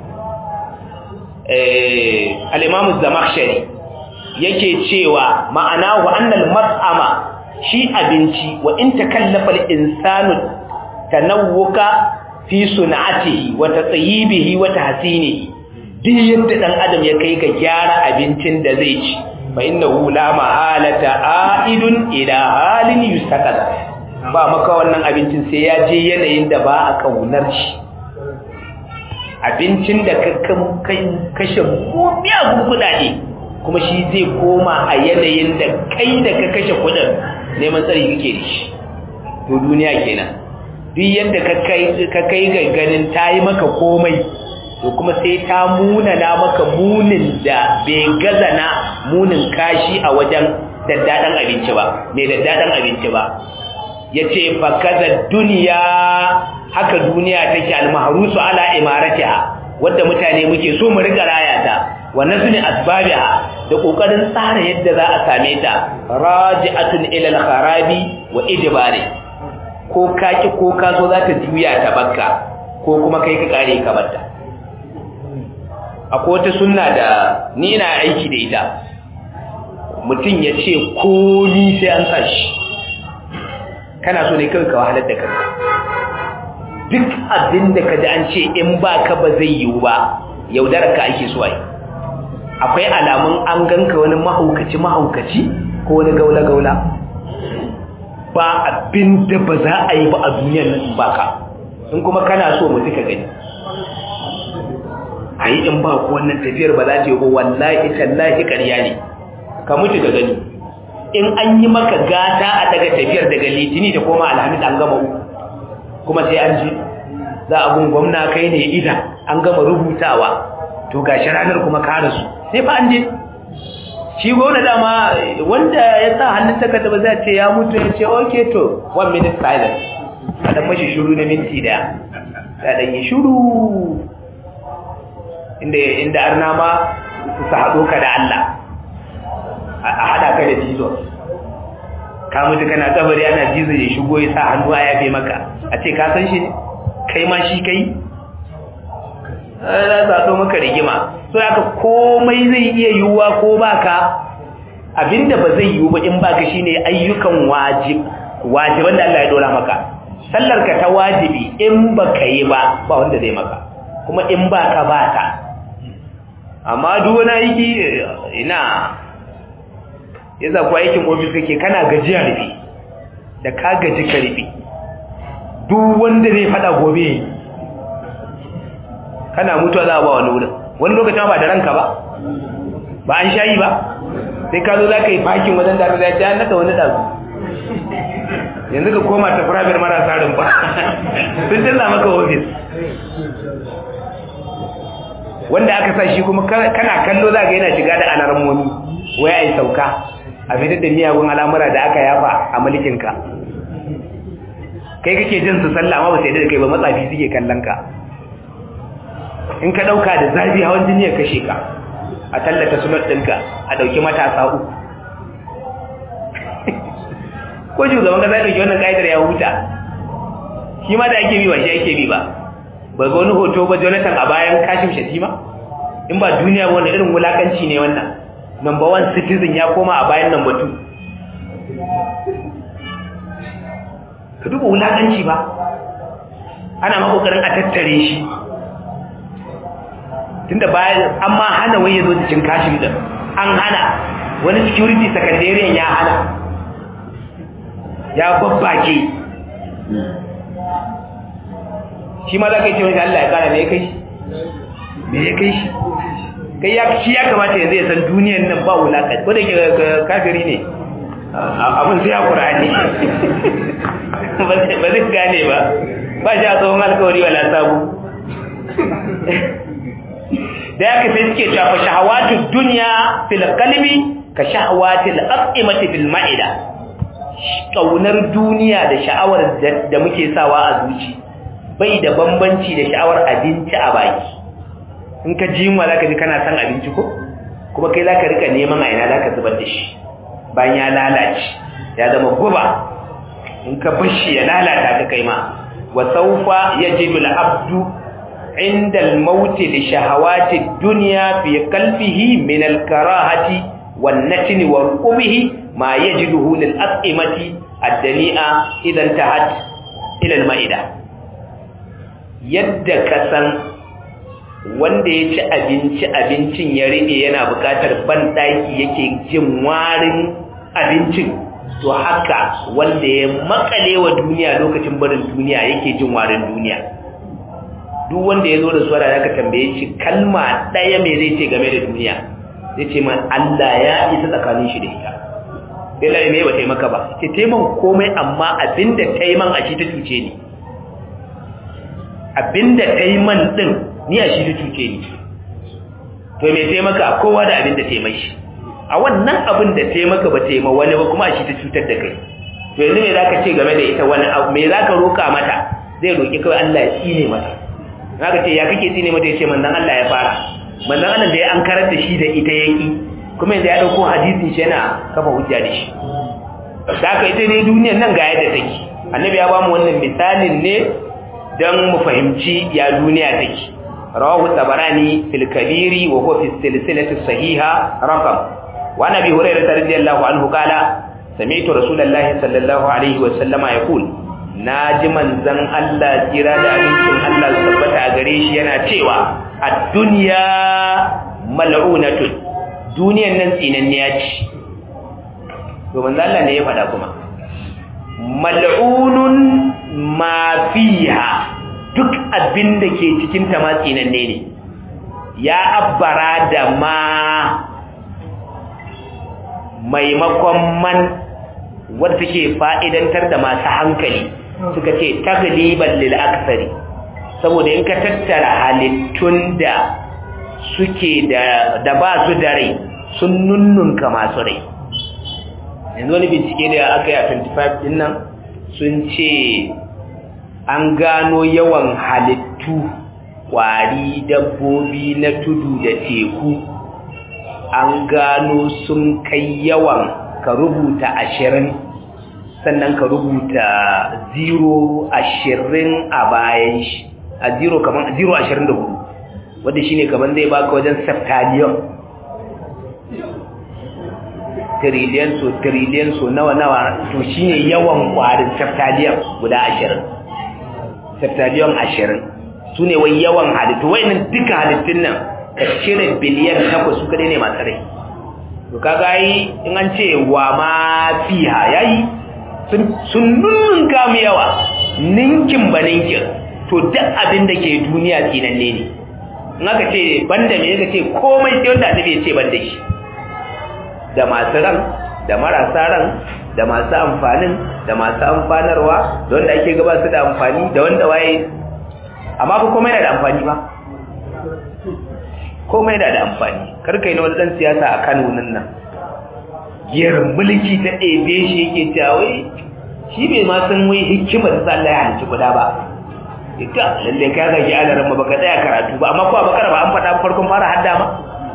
S1: al-Imam az-Zamakhshari yake cewa ma'ana wa annal mat'ama shi abinci wa in takallafa al-insanu tanawwuka fi sun'atihi wa tatyibihi wa tahsinihi duk yadda dan adam ya kai ga gyara abincin da zai ci fa innahu la ma'alata aidun ila halin yustaqada ba maka wannan abincin sai ya je yanayin da ba a kaunar shi abincin da ka kashe miyagun kudade kuma shi zai koma a yanayin da kai da ka kashe kudin neman tsari kake da shi to duniya kenan duk yadda ka kai ga ganin ta yi maka komai to kuma sai ta munana maka munin da bai gaza na munin kashi a wajen daddadan abinci ba mai daddadan abinci ba yace fa kaza duniya haka duniya take almahrusu ala imaratiha wanda mutane muke so mu riga rayata wa nazmi asbabiha da kokarin tsara yadda za a same ta raji'atun ila al-kharabi wa ijbari ko kaki ko kazo za ta juya ta bakka ko kuma kai ka kare ka batta akwai wata sunna da ni ina aiki da ita mutum ya ce komi sai an sashi kana so ne kai ka wahalar da kanka duk abin da kaji an ce in ba ka ba zai yiwu ba yaudarar ka ake so ai akwai alamun an ganka wani mahaukaci ko wani gaula ba abin da ba za a yi ba a duniyar nan ba ka in kuma kana so mutu ka gani a yi in ba ku wannan tafiyar ba za ta yi ba wallahi tallahi ƙarya ne ka mutu ka gani in an yi maka gata a daga tafiyar daga litini da koma alhamis an gama uku kuma sai an ji za a gun gwamna kai ne ida an gama rubutawa to ga ranar kuma ka rasu sai fa an je shi gwamna dama wanda ya sa hannun takarda ba za ce ya mutu ya ce okay to 1 minute silence a dan mashi shuru na minti daya da dan yi shuru inda arna ma su haɗo ka da Allah a haɗa ka da Jesus ka mutu kana kabari ana jizo ya shigo ya sa hannu a yafe maka a ce ka san shi ne kai ma shi kai za su haɗo maka rigima so haka komai zai iya yiwuwa ko baka abinda ba zai yiwu ba in baka shine ayyukan wajiban da Allah ya dora maka sallar ka ta wajibi in baka yi ba wanda zai maka kuma in baka bata amma duk wani aiki ina yasa ko aikin office kake kana gajiya rufe da ka gaji ka rufe duk wanda zai fada gobe kana mutuwa za a ba wani wurin wani lokacin ba da ranka ba an shayi ba sai ka zo za ka yi fakin wajen da ya ce an naka wani ɗazu yanzu ka koma ta firabir marasa rumfa sun canza maka ofis wanda aka sa shi kuma kana kallo za ka yana shiga da alarmoni waya ai sauka a fitar da miyagun al'amura da aka yafa a mulkinka kai kake jin su sallah amma ba sai da kai ba matsafi suke kallon ka in ka dauka da zafi hawan jini ya kashe ka a tallata sunan ɗinka a dauki matasa uku ko shugaban kasa ya dauki wannan ka'idar ya huta shi ma da ake bi ba shi ake bi ba ba ga wani hoto ba Jonathan a bayan Kashim Shatima in ba duniya ba wanda irin wulakanci ne wannan number 1 citizen ya koma a bayan number 2 ka duba wulakanci ba ana ma kokarin a tattare shi tunda bayan an ma hana wai yazo cikin Kashim din an hana wani security secretariat ya hana ya babbake shi ma za ka yi ce wani Allah ya kara ne ya kai shi me ya kai shi kai shi ya kamata yanzu ya san duniyar nan ba wulaƙa ko da ke kafiri ne abin sai ya ƙura'ani ba zai gane ba shi a tsohon alkawari wala sabu da ya kasai suke shafa shahawatun duniya fil kalbi ka shahawatul at'imati fil ma'ida kaunar duniya da sha'awar da muke sawa a zuci bai da bambanci da sha'awar abinci a baki in ka ji yunwa zaka ji kana son abinci ko kuma kai zaka rika neman a ina zaka zubar da shi bayan ya lalace ya zama guba in ka bashi ya lalata ka kai ma wa sawfa yajidu al-abdu inda al-maut li shahawati ad-dunya fi qalbihi min al-karahati wan-natni wa-qubhi ma yajiduhu lil-at'imati ad-dani'a idan tahat ila al-ma'ida yadda ka san wanda ya ci abinci abincin ya rike yana buƙatar banɗaki yake jin warin abincin to haka wanda ya makale wa duniya lokacin barin duniya yake jin warin duniya duk wanda ya zo da suwara zaka tambaye shi kalma ɗaya me zai ce game da duniya zai ce man Allah ya isa tsakanin shi da ita sai lai ne ba taimaka ba ce taiman komai amma abinda taiman a shi ta cuce ni abinda taiman din ni a shi ta cuce ni to me taimaka kowa da abinda taimai shi a wannan abin da taimaka ba taima wani ba kuma a shi ta cutar da kai to yanzu me zaka ce game da ita wani abu me zaka roka mata zai roki kawai Allah ya tsine mata zaka ce ya kake tsine mata yace manzon Allah ya fara manzon Allah da ya an karar da shi da ita yaki kuma yanzu ya dauko hadisin shi yana kafa hujja da shi zaka ita ne duniyar nan ga yadda take annabi ya ba mu wannan misalin ne dan mu fahimci ya duniya take rawahu tabarani fil kabiri wa huwa fi silsilati sahiha raqam wa nabi hurairah radiyallahu anhu qala sami'tu rasulullahi sallallahu alaihi wa sallama yaqul naji manzon Allah tsira da amincin Allah su tabbata a gare shi yana cewa ad-dunya mal'unatun, duniyan nan tsinanniya ce. to manzon Allah ne ya faɗa kuma mal'unun ma fiha, duk abin da ke cikin ta ma tsinanne ne. Ya abbara da ma maimakon man wadda take fa'idantar da masu hankali, suka ce tagliban lil aksari, saboda in ka tattara halittun da suke da ba su da rai sun nunnunka masu rai. yanzu wani bincike da aka yi a 25 din nan sun ce an gano yawan halittu, kwari, dabbobi na tudu da teku, an gano sun kai yawan ka rubuta 20 sannan ka rubuta 0 20 a bayan shi, a 0 kaman 0 24, wanda shine kaman zai baka wajen septalion, trillion so nawa to shine yawan kwarin septalion guda 20, septalion 20 sune wai yawan halittu. Wayannan duka halittun nan ka cire biliyan 8 su kadai ne masu rai. to kaga yi in an ce wa ma fiha yayi sun nunnunka mu yawa, ninkin ba ninkin. to duk abin da ke duniya tsinanne ne. in aka ce banda me yake ce komai sai wanda annabi ya ce banda shi, da masu ran, da marasa ran, da masu amfanin, da masu amfanarwa, da wanda ake gaba su da amfani, da wanda waye. amma ba komai na da amfani ba, komai na da amfani. karkai na wani dan siyasa a Kano nan giyar mulki ta ɗebe shi yake cewa shi bai ma san wai hikimar da Allah ya halicci guda ba. ita lalle ka ga ki alaran ma baka tsaya karatu ba, amma ko a bakara ba an faɗa farkon fara hadda ma.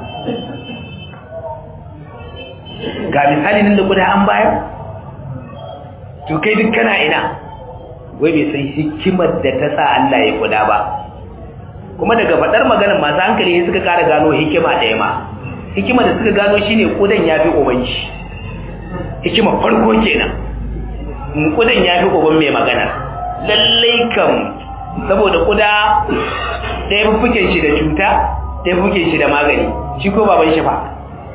S1: ga misali nan da guda an bayar. to kai duk kana ina wai bai san hikimar da ta sa Allah ya guda ba. kuma daga fadar maganar masu hankali suka kara gano hikima ɗaya ma. hikima da suka gano shine kudan ya fi uban shi. hikima farko kenan, kudan ya fi uban mai magana. lallai kam saboda kuda ɗaya fuken shi da cuta, ɗaya fuken shi da magani. shi ko baban shi fa,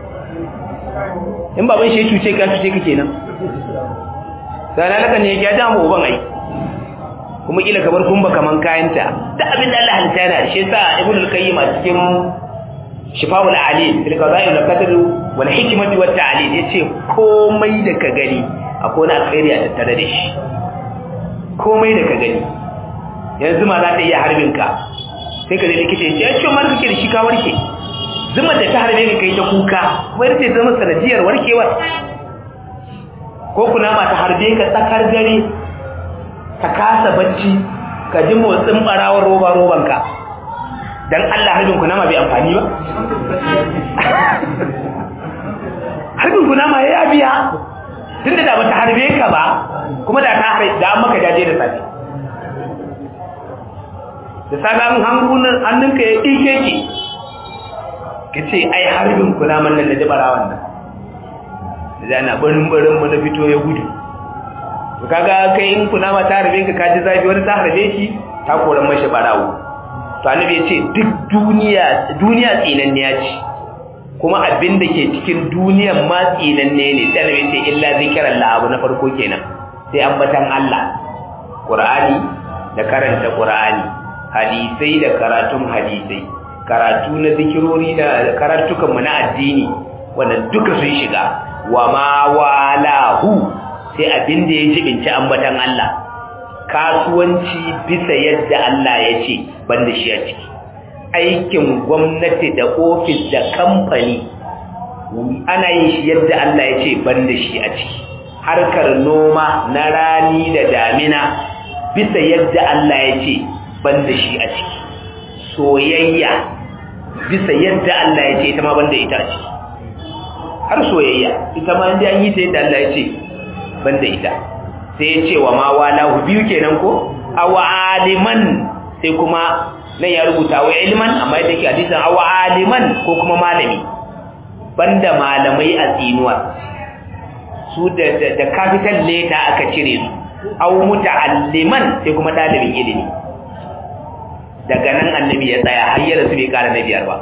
S1: in baban shi ya cuce ka cuce ka kenan. sana laka ne ya ja mu uban ai, kuma kila kamar kun ba kaman kayanta. da abin da Allah halitta yana shi yasa Ibn al-Qayyim a cikin Shifa'ul Alim fil Qada'i wal Qadr wal Hikmati wat Ta'lil yace komai da ka gani akwai wani alkhairi a tattare da shi. komai da ka gani, yanzu ma za ta iya harbin ka, sai ka je likita ya ce ya ce ma kake da shi ka warke. zuma da ta harbe ka kai ta kuka, kuma ita ce zama sanadiyar warkewar. ko kunama ta harbe ka tsakar dare ka kasa bacci, ka ji motsin barawar roban ka, dan Allah harbin kunama bai amfani ba. harbin kunama ya biya, tunda da bata harbe ka ba, kuma da ta harbe da maka jaje da safi. da sagan hannunka ya dike ki, kace ai harbin kunaman nan da barawan nan, da ana barin mu na fito ya gudu. to kaga kai in kunama ta harbe ka kaji zafi, wani ta harbe ki ta koran mashi barawo. to annabi ya ce duk duniya tsinanniya ce, kuma abin da ke cikin duniyan ma tsinanne ne. sai annabi ya ce illa zikrullah, abu na farko kenan, sai ambatan Allah, Qur'ani da karanta Qur'ani, hadisai da karatun hadisai, karatu na zikirori da karatukan mu na addini, wannan duka sun shiga. wa ma walahu, sai abin da ya jibinci ambatan Allah. kasuwanci bisa yadda Allah ya ce banda shi a ciki. aikin gwamnati da ofis da kamfani ana yin shi yadda Allah ya ce banda shi a ciki. harkar noma na rani da damina bisa yadda Allah ya ce banda shi a ciki. soyayya bisa yadda Allah ya ce ita ma banda ita a ciki. har soyayya ita ma inda an yi ta yadda Allah ya ce banda ita. sai ya ce wa ma walahu, biyu kenan ko. aw aliman, sai kuma nan ya rubuta wa ilman, amma yadda ke hadisin aw aliman ko kuma malami. banda malamai a tsinuwa, su da capital letter aka cire su aw muta'alliman sai kuma dalibin ilimi daga nan annabi ya tsaya har ya rasu bai kara na biyar ba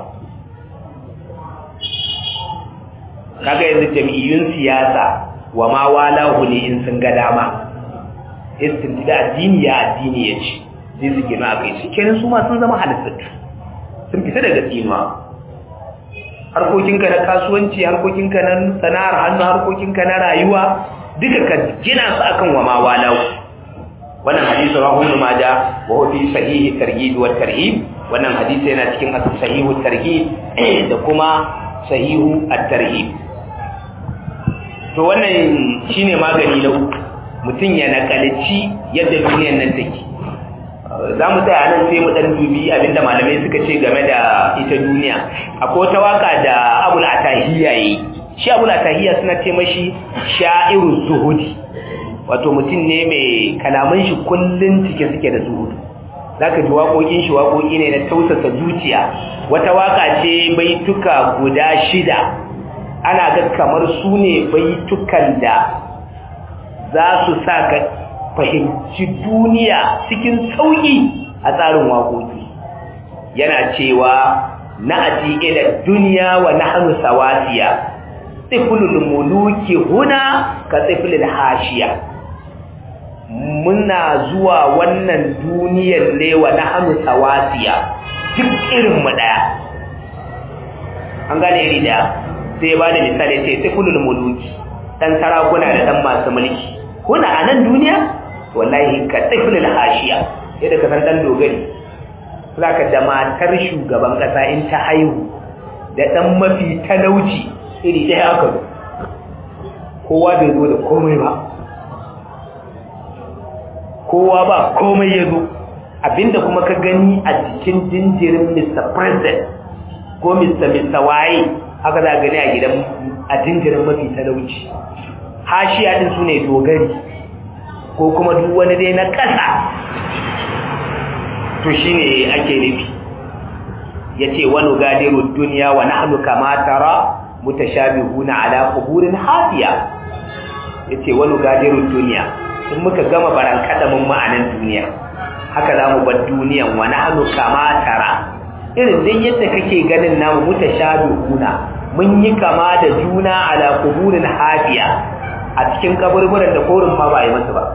S1: kaga yanzu jami'iyun siyasa wa ma walahu ne in sun ga dama istin da addini ya ce sai su gina akai shi kenan su ma sun zama halittu sun fita daga tsinuwa harkokinka na kasuwanci harkokinka na sana'ar hannu harkokinka na rayuwa duka ka gina su akan wa ma walahu wannan hadisi rawahu Ibn Majah wa huwa fi sahih targhib wa tarhib wannan hadisi yana cikin sahih targhib da kuma sahih at-tarhib to wannan shine magani na mutum ya nakalci yadda duniyar nan take zamu tsaya nan sai mu dan dubi abinda malamai suka ce game da ita duniya akwai wata waka da Abul Atahiyya yi shi Abul Atahiyya suna ce mashi sha'iruz zuhudi wato mutum ne mai kalaman shi kullun cike suke da zuhudu zaka ji waƙoƙin shi waƙoƙi ne na tausasa zuciya wata waka ce baituka guda 6 ana ga kamar su ne baitukan da za su sa ka fahimci duniya cikin sauƙi a tsarin waƙoƙi yana cewa na'ati ila dunya wa nahnu sawasiya tiflul muluki huna ka tiflil hashiya muna zuwa wannan duniyar ne wa nahnu sawasiya duk irin mu daya an gane iri daya sai ba da misali ce tiflul muluki dan sarakuna da dan masu mulki kuna a nan duniya wallahi ka tiflil hashiya yadda ka san dan dogari zaka da matar shugaban kasa in ta haihu da dan mafi talauci iri daya aka zo kowa bai zo da komai ba kowa ba komai ya zo abinda kuma ka gani a cikin jinjirin Mr. President ko Mr. Waye haka za gani a gidan a jinjirin mafi talauci hashiya din su ne dogari ko kuma duk wani dai na ƙasa to shine ake nufi yace wani gadiru duniya wa nahnu kama tara mutashabihuna ala quburin hafiya yace wani gadiru duniya in muka gama barankada mun ma'anan duniya haka zamu bar duniyan wa nahnu kama tara irin dai yadda kake ganin namu mutashabihuna mun yi kama da juna ala quburin hafiya a cikin kaburburan da korin ma ba a yi masa ba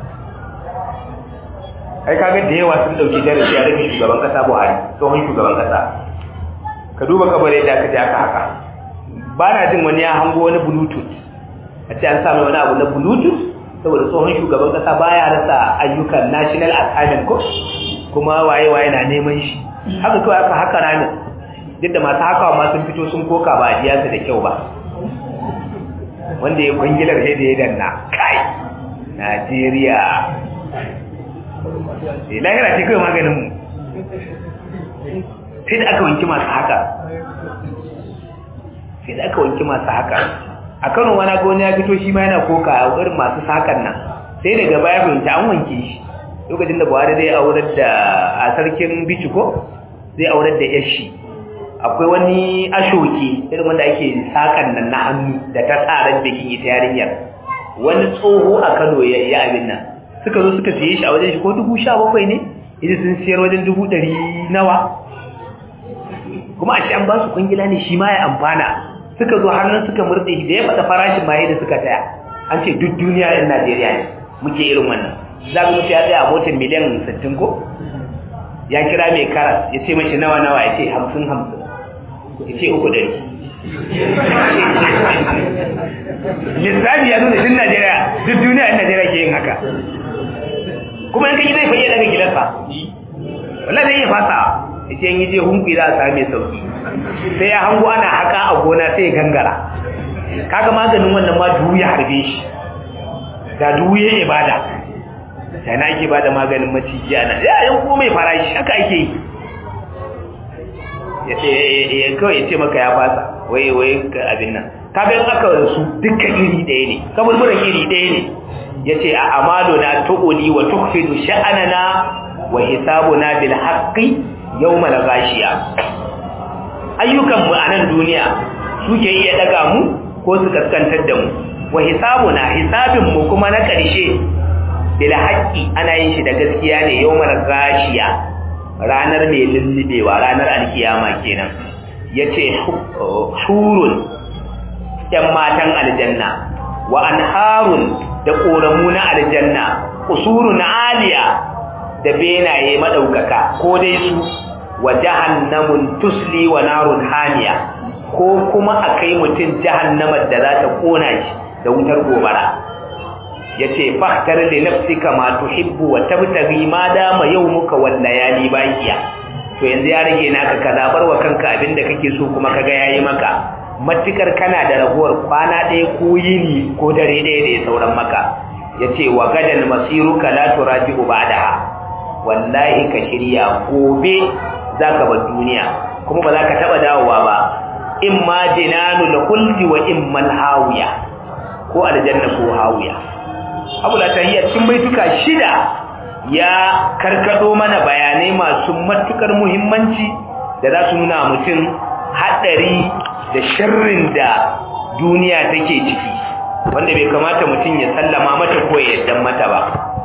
S1: kai kaga da yawa sun dauki darasi a rage shugaban kasa Buhari tsohon shugaban kasa ka duba kabarin da aka ji aka haka ba na jin wani ya hango wani bluetooth a ce an samu wani abu na bluetooth saboda tsohon shugaban kasa baya rasa ayyukan national assignment ko kuma waye na neman shi haka kawai aka haka ranar duk da masu hakawa ma sun fito sun koka ba a jiya su da kyau ba wanda ya kwangilar sai da ya danna kai Najeriya lahira ce kawai maganinmu sai da aka wanki masu haka a Kano wani goni ya fito shi ma yana koka a wurin masu sakan nan sai daga baya fahimta an wanke shi lokacin da Buhari zai aurar da a sarkin Bichiko zai aurar da yashi akwai wani ashoki irin wanda ake sakan nan na hannu da ta tsarar da kin ita yarinyar wani tsoho a Kano ya abin nan suka zo suka siye shi a wajen shi ko 17,000 ne idan sun siyar wajen 100 nawa kuma a shi an ba su kungila ne shi ma ya amfana suka zo hannun suka murde shi da ya fada farashin maye da suka taya an ce duk duniya ɗin Najeriya ne muke irin wannan za mu mutu ya tsaya a motar miliyan 60 ko ya kira mai karas ya ce mashi nawa ya ce 50 ya ce 300 lissafi ya nuna duk Najeriya duk duniya ɗin Najeriya ke yin haka kuma yankan yi zai fayyada daga gidansa wala zai iya fasa ya ce yi je hunku za a sami sauki sai ya hango ana haka a gona sai ya gangara kaga maganin wannan ma duhu ya harbe shi da duhu ya ibada sai na ake bada maganin maciji ana ya yanko mai farashi haka ake yi ya kawai ya ce maka ya fasa waye abin nan kaga yin aka su dukkan iri ɗaya ne kaburburan iri ɗaya ne ya ce a amalo na tu'uli wa tukfidu sha'anana wa hisabuna bil haqqi yawmal ghashiya ayyukan mu a nan duniya suke iya daga mu ko su kaskantar da mu wa hisabuna hisabin mu kuma na ƙarshe bil haqqi ana yin shi da gaskiya ne yawmal gashiya ranar mai lullubewa ranar alkiyama kenan yace hurun yan matan aljanna wa anharun da koramu na aljanna usurun aliya da benaye madaukaka ko dai su wa jahannamun tusli wa narun hamiya ko kuma akai mutun jahannamar da za ta kona shi da wutar gobara yace fahtar li nafsika ma tuhibbu wa tabtaghi ma dama yawmuka wal layali baqiya to yanzu ya rage naka ka zabar wa kanka abinda kake so kuma kaga yayi maka matukar kana da raguwar kwana ɗaya ko yini ko dare ɗaya da ya sauran maka yace wa gadan masiruka la turaji'u ba'daha wallahi ka shirya gobe zaka bar duniya kuma ba za ka taba dawowa ba imma jinanul khuldi wa imma hawiya ko aljanna ko hawiya Abu Latahiyya cikin baituka 6 ya karkado mana bayanai masu matukar muhimmanci da za su nuna mutum hadari da sharrin da duniya take ciki wanda bai kamata mutum ya sallama mata ko ya yaddan mata ba.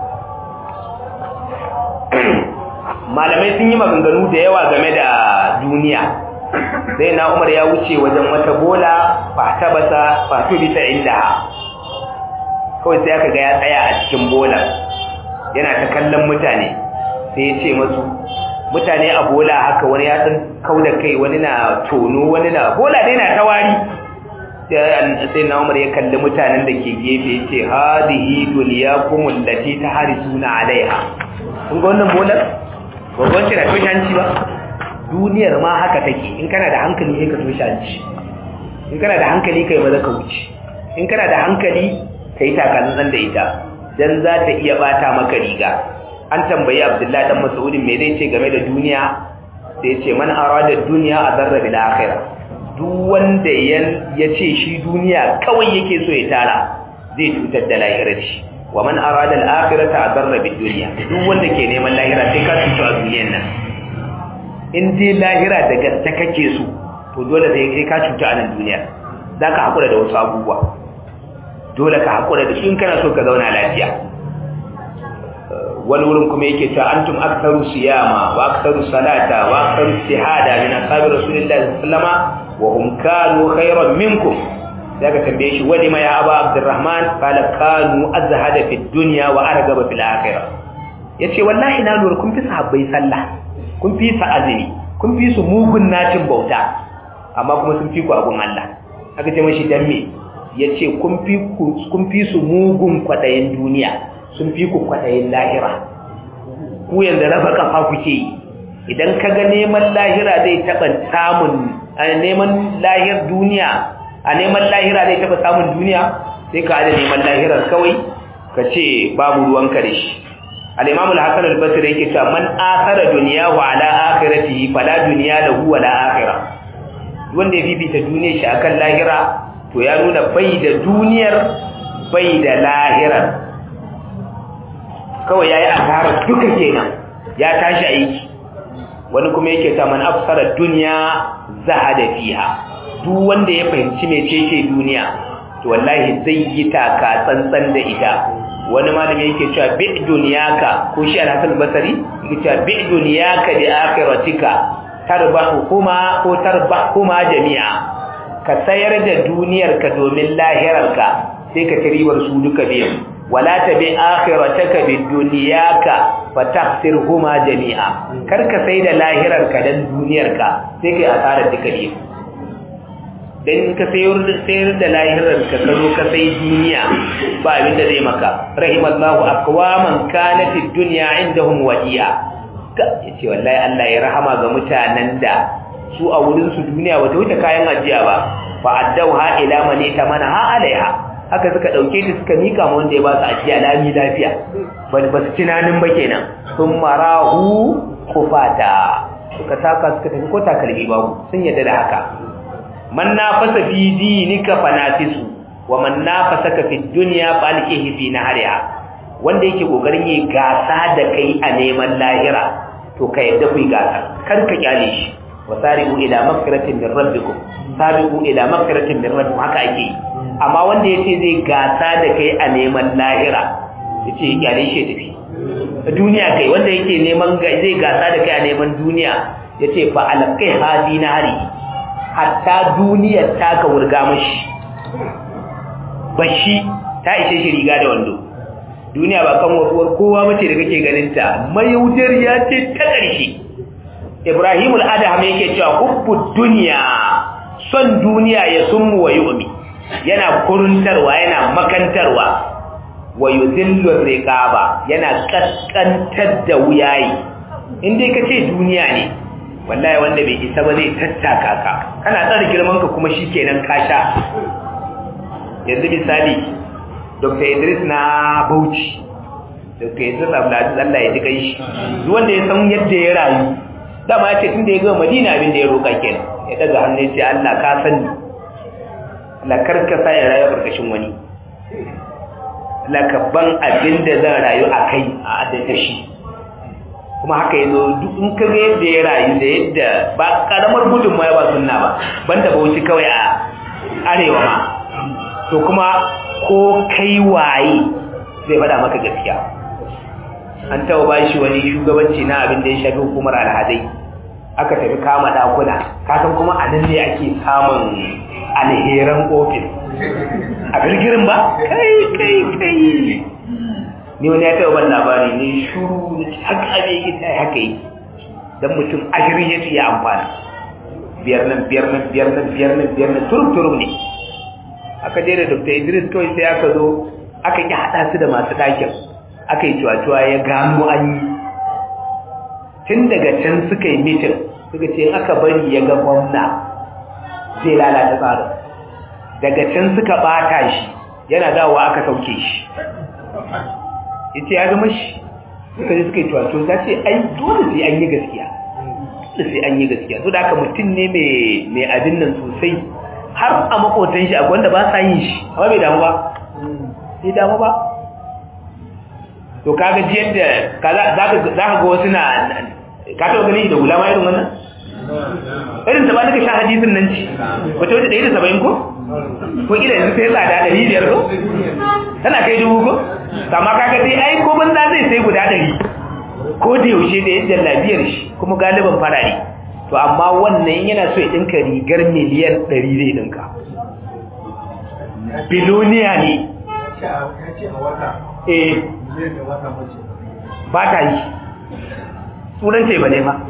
S1: Malamai sun yi maganganu da yawa game da duniya. Sai na Umar ya wuce wajen wata bola fatu bisa inda kawai sai aka ga ya tsaya a cikin bola yana ta kallon mutane sai ya ce masu mutane a bola haka wani ya san kauda kai wani na tono wani na bola dai na tawari sai na Umar ya kalli mutanen da ke gefe ya ce hadihi dunyakum allati taharisuna alaiha kun ga wannan bolar babban ce na toshe hanci ba duniyar ma haka take in kana da hankali sai ka toshe hanci in kana da hankali kai maza ka wuce in kana da hankali kai takalman da ita dan za ta iya bata maka riga. An tambayi Abdullahi dan Mas'ud me zai ce game da duniya sai ya ce man arada dunya adarra bil akhirah duk wanda ya ce shi duniya kawai yake so ya tara zai cutar da lahirar shi wa man arada al akhirata adarra bid dunya duk wanda ke neman lahira sai ka cuta a duniyar nan in dai lahira da gaske kake so to dole sai ka cuta a nan duniya zaka hakura da wasu abubuwa dole ka hakura da shi in kana so ka zauna lafiya. Wani wurin kuma yake cewa antum aktharu siyama wa aktharu salata wa aktharu istihada min ashabi rasulillahi sallama wa hum kanu khayran minkum daga tambaye shi wani ma ya aba abdurrahman qala kanu azhada fi dunya wa argaba fil akhirah yace wallahi na lura kun fi sahabbai sallah kun fi sa azumi kun fi su mugun nacin bauta amma kuma sun fi ku abun Allah aka ce mashi dan me yace kun fi su mugun kwadayin duniya sun fi ku kwadayin lahira ku yanzu rafa kafa kuke idan kaga neman lahira zai taba samun neman lahir duniya a neman lahira zai taba samun duniya sai ka ada neman lahirar kawai kace babu ruwan kare shi al-imam al-hasan al-basri yake cewa man akhara dunyahu ala akhiratihi fala dunya lahu wala akhirah wanda ya bibita duniyar shi akan lahira to ya nuna bai da duniyar bai da lahirar kawai yayi asarar duka kenan ya tashi aiki. Wani kuma yake ta man afsara dunya zahada fiha duk wanda ya fahimci mecece duniya to wallahi zai yi taka tsantsan da ita. Wani malami yake cewa bi dunyaka ko shi al-Hasan al-Basri yake cewa bi dunyaka bi akhiratika tarbahu kuma ko tarbahuma jami'a ka sayar da duniyarka domin lahirarka sai ka tariwar su duka biyan wala tabi akhirataka bidunyaka fatahsirhuma jami'a karka sai da lahirarka dan duniyarka sai kai asarar duka biyan dan ka sayar da lahirarka ka zo ka sai duniya ba abin da zai maka rahimallahu aqwaman kanat ad-dunya indahum wadiya yace wallahi Allah ya rahama ga mutanen da su a wurin su duniya wata wuce kayan ajiya ba fa addauha ila man tamana ha alaiha haka suka dauke ta suka mika ma wanda ya ba su ajiya lami lafiya ba su tunanin ba kenan sun marahu kufata suka taka suka tafi ko takalmi babu sun yadda da haka man nafasa fi dinika fanatisu wa man nafasaka fi dunya falqihi fi nahariha wanda yake kokarin yi gasa da kai a neman lahira to ka yadda ku yi gasa kar ka kyale shi wasari'u ila maghfiratin min rabbikum sabiqu ila maghfiratin min rabbikum haka ake amma wanda ya ce zai gasa da kai a neman lahira ya ce yare shi tafi duniya kai wanda yake neman zai gasa da kai a neman duniya ya ce fa alakai ha dinari hatta duniyar taka wurga mashi bashi ta ishe shi riga da wando duniya ba kan wasuwar kowa mace da kake ganinta mayaudar ya ce ta ƙarshe Ibrahim al-Adham yake cewa hubbu dunya son duniya ya summu wa yu'mi yana kuruntarwa yana makantarwa wa yudillu riqaba yana kaskantar da wuyayi in dai kace duniya ne wallahi wanda bai isa ba zai tattaka ka kana tsare girman ka kuma shikenan ka sha yanzu misali Dr. Idris na Bauchi Dr. Idris Abdulaziz Allah ya ji kai shi duk wanda ya san yadda ya rayu dama ya ce tun da ya gama Madina abin da ya roƙa kenan ya daga hannu ya ce Allah ka sani Allah karka sa ya rayu karkashin wani Allah ka ban abin da zan rayu a kai a adanta shi kuma haka yazo duk in ka ga yadda ya rayu da yadda ba karamar gudun ma ya ba sunna ba banda Bauchi kawai a arewa ma to kuma ko kai waye zai faɗa maka gaskiya an taɓa ba shi wani shugabanci na abin da ya shafi hukumar alhazai aka tafi kama ɗakuna kasan kuma a nan ne ake samun alheran ofis a birgirin ba kai ni wani ya taɓa ban labari ne shuru haka abin yake ta haka yi don mutum 20 ya fiye amfana biyar nan turum ne aka je da Dr. Idris kawai sai aka zo aka ƙi haɗa su da masu ɗakin aka yi cuwa-cuwa ya gano an yi tun daga can suka yi mitin suka ce aka bari ya ga gwamna zai lalata tsarin daga can suka ɓata shi yana dawowa aka sauke shi ya ce ya gama shi suka je suka yi cuwa-cuwa ta ce ai dole sai an yi gaskiya so da aka mutum ne mai abin nan sosai har a makotan shi a wanda ba sa yin shi amma bai damu ba to kaga ji yadda za ka ga wasu na ka taɓa ganin da gulama irin wannan irin ta ba daga sha hadisin nan ci wata wata 170 ko ila yanzu sai tsada 500 ko tana kai 1000 ko amma kaga dai ai ko banza zai sai guda 100 ko da yaushe da yadda lafiyar shi kuma galiban farare to amma wannan yana so ya dinka rigar miliyan 100 zai dinka biloniya ne ba ta yi tsuran ce ba ne ba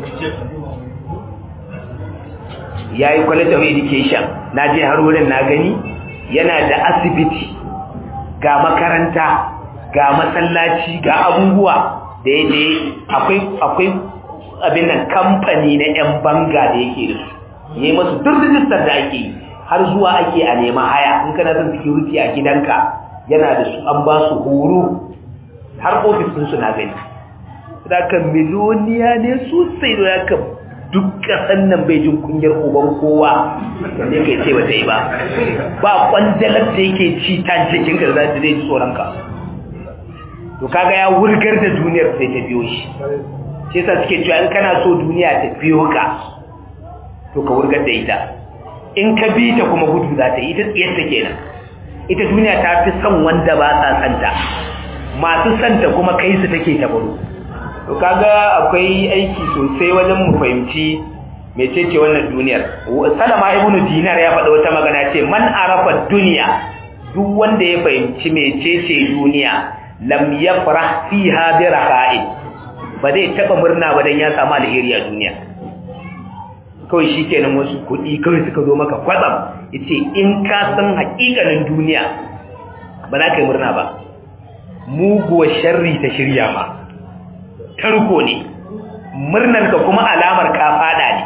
S1: ya yi quality of education na je har wurin na gani yana da asibiti ga makaranta ga masallaci ga abubuwa da ya akwai abin nan kamfani na 'yan banga da yake da su yi masu duk rijistar da ake yi har zuwa ake a nema haya in kana son security a gidanka yana da su an ba su horo har ofis ɗinsu na gani da ka miloniya ne sosai da ya duk ƙasan nan bai jin kunyar uban kowa da ne kai ce wata yi ba kwandalar da yake ci ta cikin ka za ta zai ji tsoronka to kaga ya wurgar da duniyar sai ta biyo shi shi yasa suke cewa in kana so duniya ta biyo ka to ka wurgar da ita in ka bi ta kuma gudu za ta yi ita tsiyarta kenan ita duniya ta fi son wanda ba sa santa masu santa kuma kai su take ta baro to kaga akwai aiki sosai wajen mu fahimci mecece wannan duniyar Salama ibn Dinar ya faɗa wata magana ce man arafa duniya duk wanda ya fahimci mecece duniya lam yafrah fiha bi raqa'in ba zai taba murna ba dan ya samu alheri a duniya kawai shikenan wasu kuɗi kawai suka zo maka kwatsam yace in ka san haƙiƙanin duniya ba za ka yi murna ba muguwar sharri ta shirya ma tarko ne murnar ka kuma alamar ka fada ne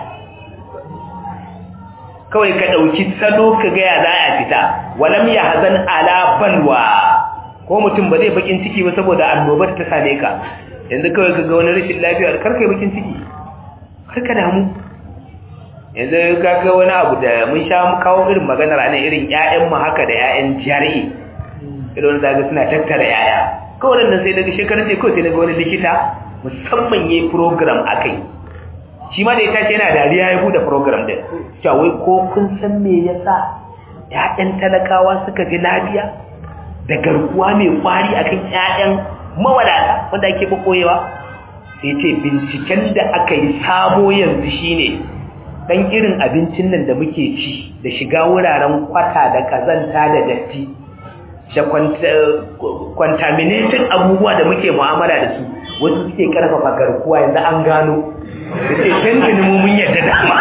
S1: kawai ka dauki salo ka ga ya za a fita walam yahzan ala balwa ko mutum ba zai bakin ciki ba saboda annobar ta same ka yanzu kawai ka ga wani rashin lafiya kar kai bakin ciki kar ka damu yanzu ka ga wani abu da mun sha mu kawo irin maganar anan irin ƴaƴan mu haka da ƴaƴan jari'i idan zaga suna tattara yaya kawai nan sai daga shekarar sai kawai sai daga wani likita musamman yayi program akai shi ma da ya tashi yana dariya ya buɗe program din cewa wai ko kun san me yasa ƴaƴan talakawa suka fi lafiya da garkuwa mai kwari akan ƴaƴan mawadata wanda ake bakoyewa sai ce binciken da aka yi sabo yanzu shine dan irin abincin nan da muke ci da shiga wuraren kwata da kazanta da datti da contaminated abubuwa da muke mu'amala da su wasu suke karfafa garkuwa yanzu an gano da ce tantini mu mun yadda dama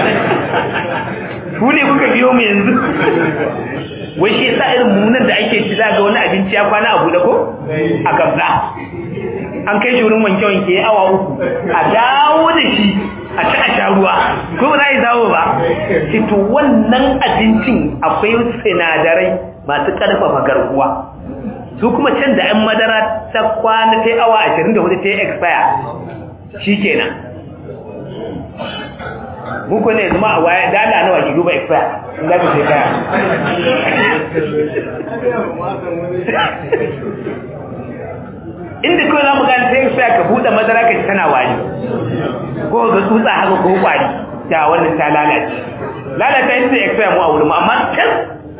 S1: ku ne kuka biyo mu yanzu wai shi yasa irin munan da ake ci za ga wani abinci ya kwana a buɗe ko a gabza an kai shi wurin wanke-wanke awa 3 a dawo da shi a ci a sha ruwa ko ba za a yi dawo ba to wannan abincin akwai sinadarai masu ƙarfafa garkuwa su kuma can da 'yan madara ta kwana ta awa 24 ta expire shi kenan muku ne zuma a waya da Allah nawa ki duba expire in za ka sai kaya inda kawai za mu gani sai expire ka buɗe madara ka ci tana wani ko ga tsutsa haka ko kwari ta wannan ta lalace yin sai expire mu a wurin amma can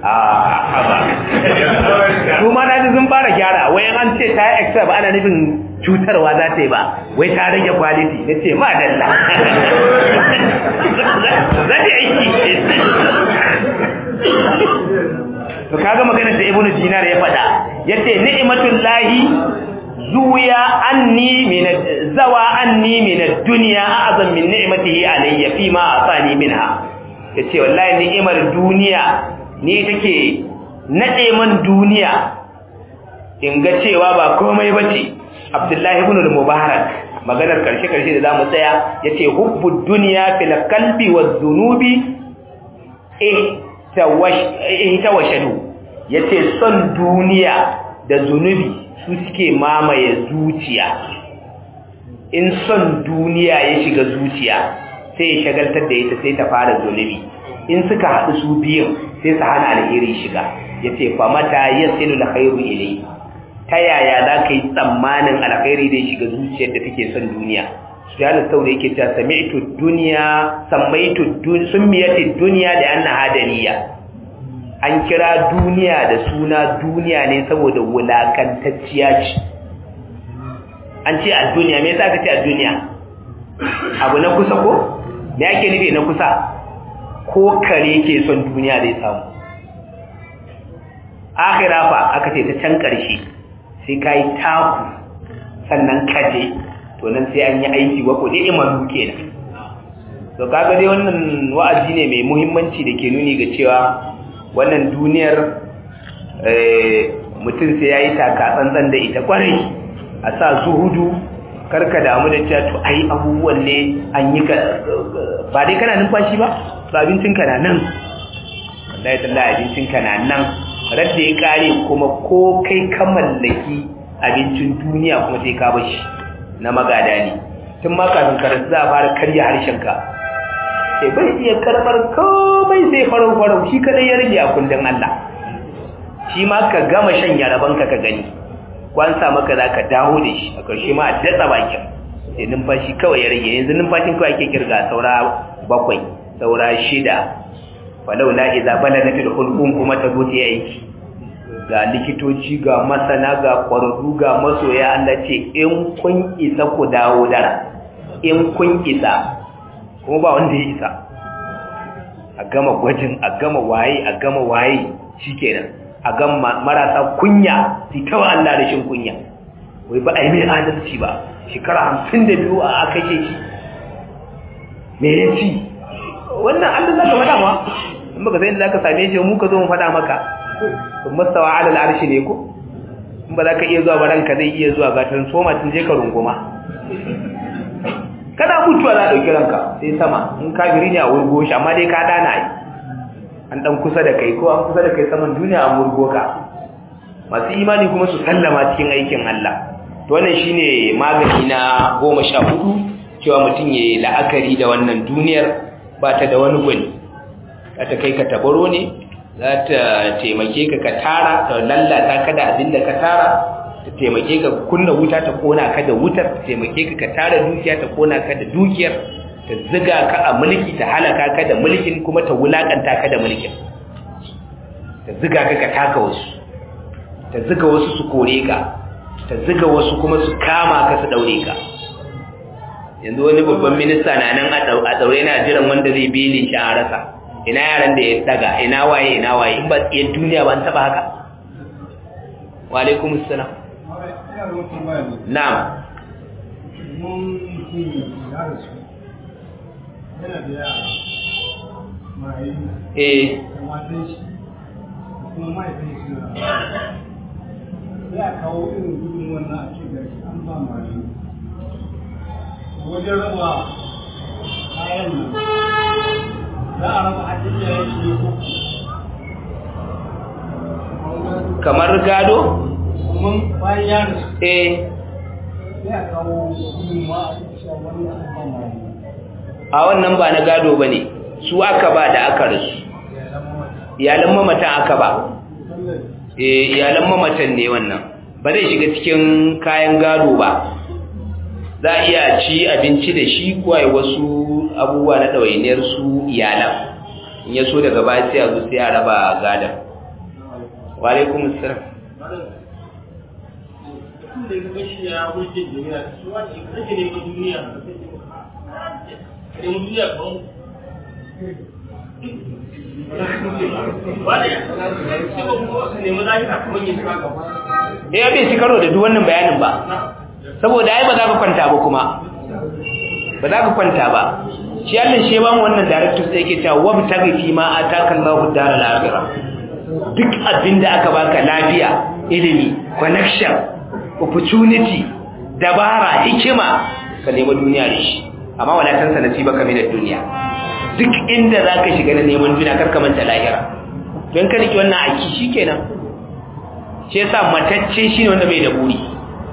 S1: kuma na ji sun fara gyara wai an ce ta yi extra ba ana nufin cutarwa za ta yi ba wai ta rage quality na ce ma dalla za ta aiki to kaga maganar da ibnu dinar ya faɗa yace ni'matul lahi zuya anni min zawa anni min ad-dunya a'zam min ni'matihi alayya fi ma atani minha yace wallahi ni'imar duniya ni take nade man duniya in ga cewa ba komai bace Abdullahi ibn al-Mubarak maganar karshe da zamu tsaya yace hubbud dunya fil qalbi waz-zunubi tawashadu yace son duniya da zunubi su suke mamaye zuciya in son duniya ya shiga zuciya sai ya shagaltar da ita sai ta fara zunubi in suka haɗu su biyun sai su hana alheri shiga yace fa mata yasilu alkhairu ilayhi ta yaya za ka yi tsammanin alkhairi da shiga zuciyar da take son duniya suyanu saboda yake cewa summiyatu dunya da annaha daniya an kira duniya da suna duniya ne saboda wulakantacciya ce an ce a duniya me yasa aka ce a duniya abu na kusa ko me yake nufi na kusa ko kare ke son duniya zai samu akhira fa aka ce ta can karshe sai kai taku sannan kaje to nan sai an yi aiki wa ko dai imanu kenan to kaga dai wannan wa'azi ne mai muhimmanci da ke nuni ga cewa wannan duniyar mutum sai yayi taka tsantsan da ita kwarai a sa zuhudu karka damu da cewa to ai abubuwan ne an yi ka ba dai kana numfashi ba abincin ka na nan wallahi tallahi abincin ka na nan radda ya kare kuma ko kai ka mallaki abincin duniya kuma sai ka bashi na magada ne tun ma kafin ka rasu za a fara karya harshen ka sai bai iya karbar komai sai farau shi kadai ya rage a kundin Allah shi ma ka gama shan yaraban ka gani kwansa maka za ka dawo da shi a ƙarshe ma a datsa bakin sai numfashi kawai ya rage yanzu numfashin kawai ake kirga saura 7 saura 6 falau la iza balagatil hulqum kuma ta zo ta aiki ga likitoci ga masana ga kwararru ga masoya Allah ce in kun isa ku dawo dara in kun isa kuma ba wanda ya isa a gama gwajin a gama waye shikenan a gama marasa kunya su tawa Allah da shin kunya wai ba a yi mai adalci ba shekara 52 a kashe shi me yaci wannan Allah zaka faɗa ma in baka sai zaka same shi mu ka zo mu faɗa maka mustawa ala al-arshi ne ko in ba zaka iya zuwa baranka zai iya zuwa ga transformer tun je ka runguma kana mutuwa za dauki ranka sai sama in kafiri ne a wurgo shi amma dai ka dana yi an dan kusa da kai ko an kusa da kai saman duniya an wurgo ka masu imani kuma su sallama cikin aikin Allah to wannan shine magani na 14 cewa mutum yayi la'akari da wannan duniyar ba ta da wani gwani za ta kai ka tabaro ne za ta taimake ka tara ta lallata ka da abin da ka tara ta taimake ka kunna wuta ta kona ka da wutar ta taimake ka tara dukiya ta kona ka da dukiyar ta ziga ka a mulki ta halaka ka da mulkin kuma ta wulakanta ka da mulkin ta ziga ka taka wasu, ta ziga wasu su kore ka, ta ziga wasu kuma su kama ka su daure ka. Yanzu wani babban minista na nan a daure yana jiran wanda zai beli shi a rasa. Ina yaran da ya daga, ina waye in ba tsiyar duniya ba an taba haka. Wa alaikum assalam. Na'am.
S2: Ya kawo irin gudun wannan a cikin an ba mari wajen raba kayan nan za a raba hajji ya yi
S1: kamar gado?
S2: kuma bayan ya rasu
S1: ya
S2: kawo gudun ma a cikin wannan an ba mari
S1: a wannan ba na gado ba ne, su aka ba da aka rasu, iyalan mamatan aka ba. Iyalan mamatan ne wannan, ba zai shiga cikin kayan gado ba. Za a iya ci abinci da shi ko ai wasu abubuwa na ɗawainiyar su iyalan, in ya so daga baya sai a zo sai a raba gadon. Wa alaikum assalam. Ya bai ci karo da duk wannan bayanin ba, saboda ai ba za ka kwanta ba kuma ba za ka kwanta ba. Shi Allah shi ba mu wannan director sai yake cewa wabtaghi fi ma ataka Allahu daral akhirah. Duk abinda aka baka lafiya, ilimi, connection, opportunity, dabara, hikima, ka nemi duniya da shi, amma wala tansa nasibaka min ad-dunya. Duk inda za ka shiga na neman duniya karka manta lahira, don ka rike wannan aiki shi kenan. Shi yasa matacce shi ne wanda bai da buri,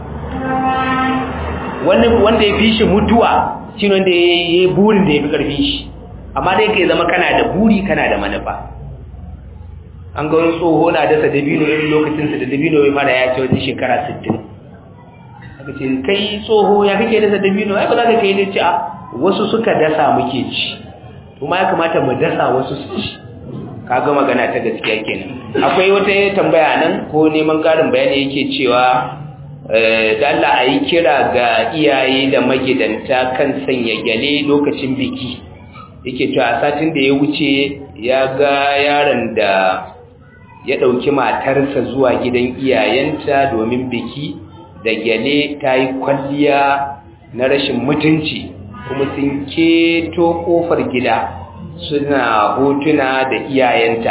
S1: wanda ya fi shi mutuwa shi ne wanda ya yi burin da ya fi ƙarfi shi, amma dai ka zama kana da buri kana da manufa. An ga wani tsoho na dasa dabino irin lokacinsa da dabino bai fara ya ce wata shekara 60. Aka ce kai tsoho ya kake dasa dabino, ai ba za ka kai ne ci a wasu suka dasa muke ci, kuma ya kamata mu dasa wasu su ci. Kaga magana ta gaskiya kenan. Akwai wata tambaya nan ko neman karin bayani yake cewa da Allah ayi kira ga iyaye da magidanta kan sanya gyale lokacin biki. Yake cewa satin da ya wuce ya ga yaron da ya dauki matarsa zuwa gidan iyayenta domin biki da gyale tayi kwalliya na rashin mutunci, kuma sun keto kofar gida suna hotuna da iyayenta.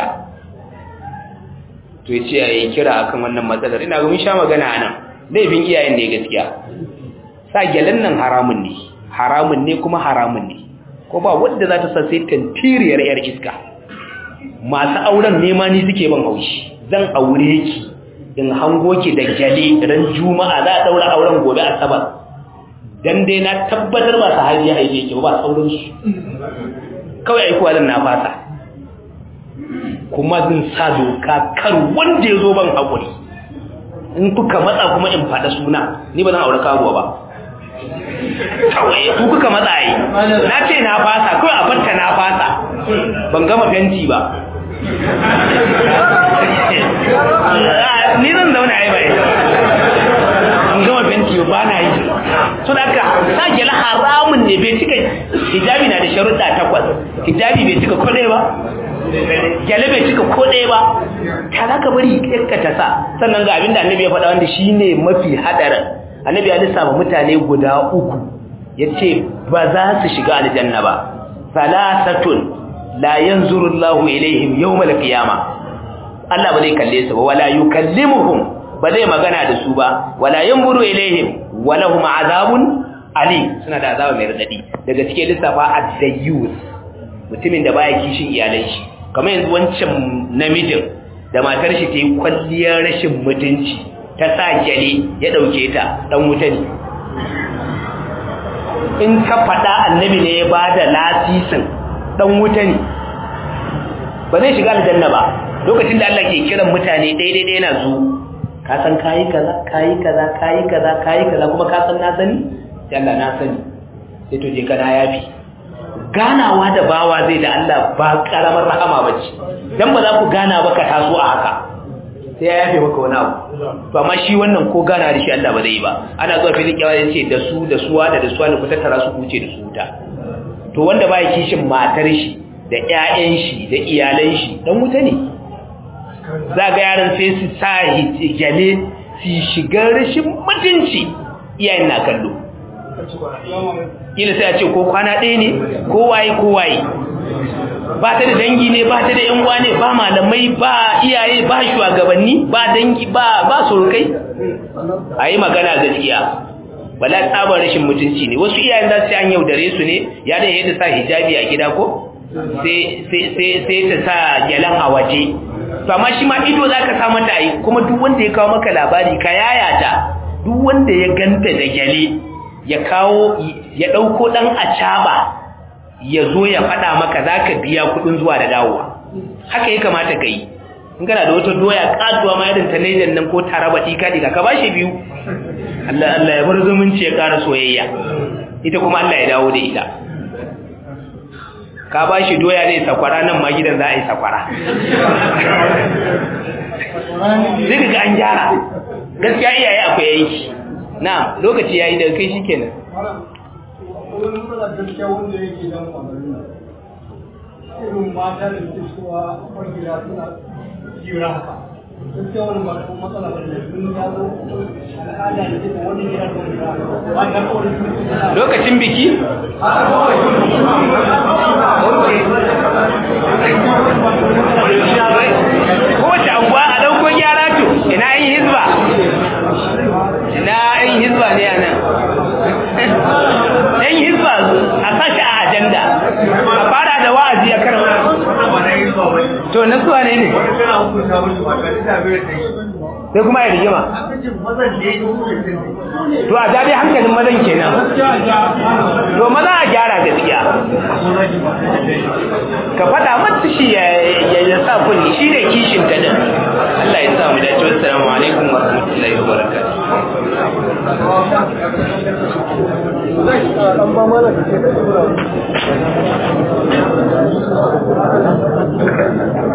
S1: To yace yayi kira akan wannan matsalar. Ina ga mun sha magana anan, laifin iyayen ne gaskiya. Sa gyalen nan haramun ne kuma haramun ne, ko ba wanda za ta sa sai tantiriyar yar iska. Masu auren nema ni suke ban haushi, zan aure ki in hango ki da gyale ran juma'a, za a daura auren gobe asabar, dan dai na tabbatar ba sahabi ya haife ki ba sauran su, kawai ai kuwa zan na fasa, kuma zan sa doka kar wanda ya zo ban hakuri, in kuka matsa kuma in fada suna, ni ba zan aure karuwa ba. Kawai ku kuka matsa yi, na ce na fasa, kawai a barta na fasa, ban gama fenti ba. Ni zan zauna ai bai in gama fenti ba na yi. So da aka sa gyala haramun ne, bai cika, hijabi na da sharuɗa 8, hijabi bai cika ko ɗaya ba, gyale bai cika ko ɗaya ba, ta za ka bari ka ta sa. Sannan ga abinda annabi ya faɗa wanda shi ne mafi haɗarin. Annabi ya lissafa mutane guda 3, ya ce ba za su shiga aljanna ba. Salasatun la yanzuru Allahu ilaihim yawmal qiyama, Allah ba zai kalle su ba, wala yukallimuhum, ba zai magana da su ba, wala yanzuru ilaihim, walahum azabun ali, suna da azaba mai radadi. Daga cikin lissafa ad-dayyus, mutumin da baya kishin iyalan shi. Kamar yanzu wancan namijin da matar shi ta yi kwalliyar rashin mutunci, ta sa gyale ya dauke ta, dan wuta ne. In ka faɗa annabi ne ya bada lasisin, dan wuta ne, ba zai shiga aljanna ba. Lokacin da Allah ke kiran mutane daidai na zo, ka san kayi kaza kayi kaza kayi kaza kayi kaza, kuma ka san na sani, sai Allah na sani, sai to je kana yafi ganawa da bawa zai da Allah ba karamar rahama bace dan ba za ku gana ba ka taso a haka sai ya yafe maka wani abu to amma shi wannan ko gana da shi Allah ba zai yi ba ana zuwa filin kyawa yace da suwa da ku tattara su kuce da su wuta to wanda ba ya kishin matar shi da ƴaƴan shi da iyalan shi dan wuta ne za ga yaran sai su sa hijale su shiga rashin mutunci iyayen na kallo ila sai a ce ko kwana ɗaya ne ko waye ba ta da dangi ne ba ta da yan uwa ne ba malamai ba iyaye ba shugabanni ba dangi ba surukai ayi magana gaskiya bala tsabar rashin mutunci ne wasu iyayen za su an yaudare su ne ya da yadda sa hijabi a gida ko sai ta sa gyalan a waje to amma shi ma ido zaka sa mata ai kuma duk wanda ya kawo maka labari ka yayata duk wanda ya ganta da gyale ya kawo ya dauko dan acaba ya zo ya fada maka zaka biya kudin zuwa da dawowa haka ya kamata kai in kana da wata doya katuwa ma irin ta Lagos nan ko Taraba tika diga ka bashi biyu Allah ya bar zumunci ya ƙara soyayya ita kuma Allah ya dawo da ita ka bashi doya zai sakwara nan ma gidan za a yi sakwara zai ga an gyara gaskiya iyaye akwai yanki na lokaci yayi daga kai shikenan
S2: wani matsala gaskiya wanda yake dan kwamarin irin mata da ke suwa akwai gida suna jira haka gaskiya wani matsala ba ne sun ya zo al'ada da ke wani gida da wani gida ba ta kawai
S1: lokacin biki kowace anguwa a dauko gyara to ina yin hizba ne a nan ɗan hizba a sashi a ajanda a fara da wa'azi a karama to na suwa ne sai kuma ya rigima to a zaɓi hankalin mazan kenan to maza a gyara gaskiya ka faɗa mata shi ya sa kulli shi ne kishin ta din Allah ya sa mu dace. Assalamu alaikum wa rahmatullahi wa barakatuh.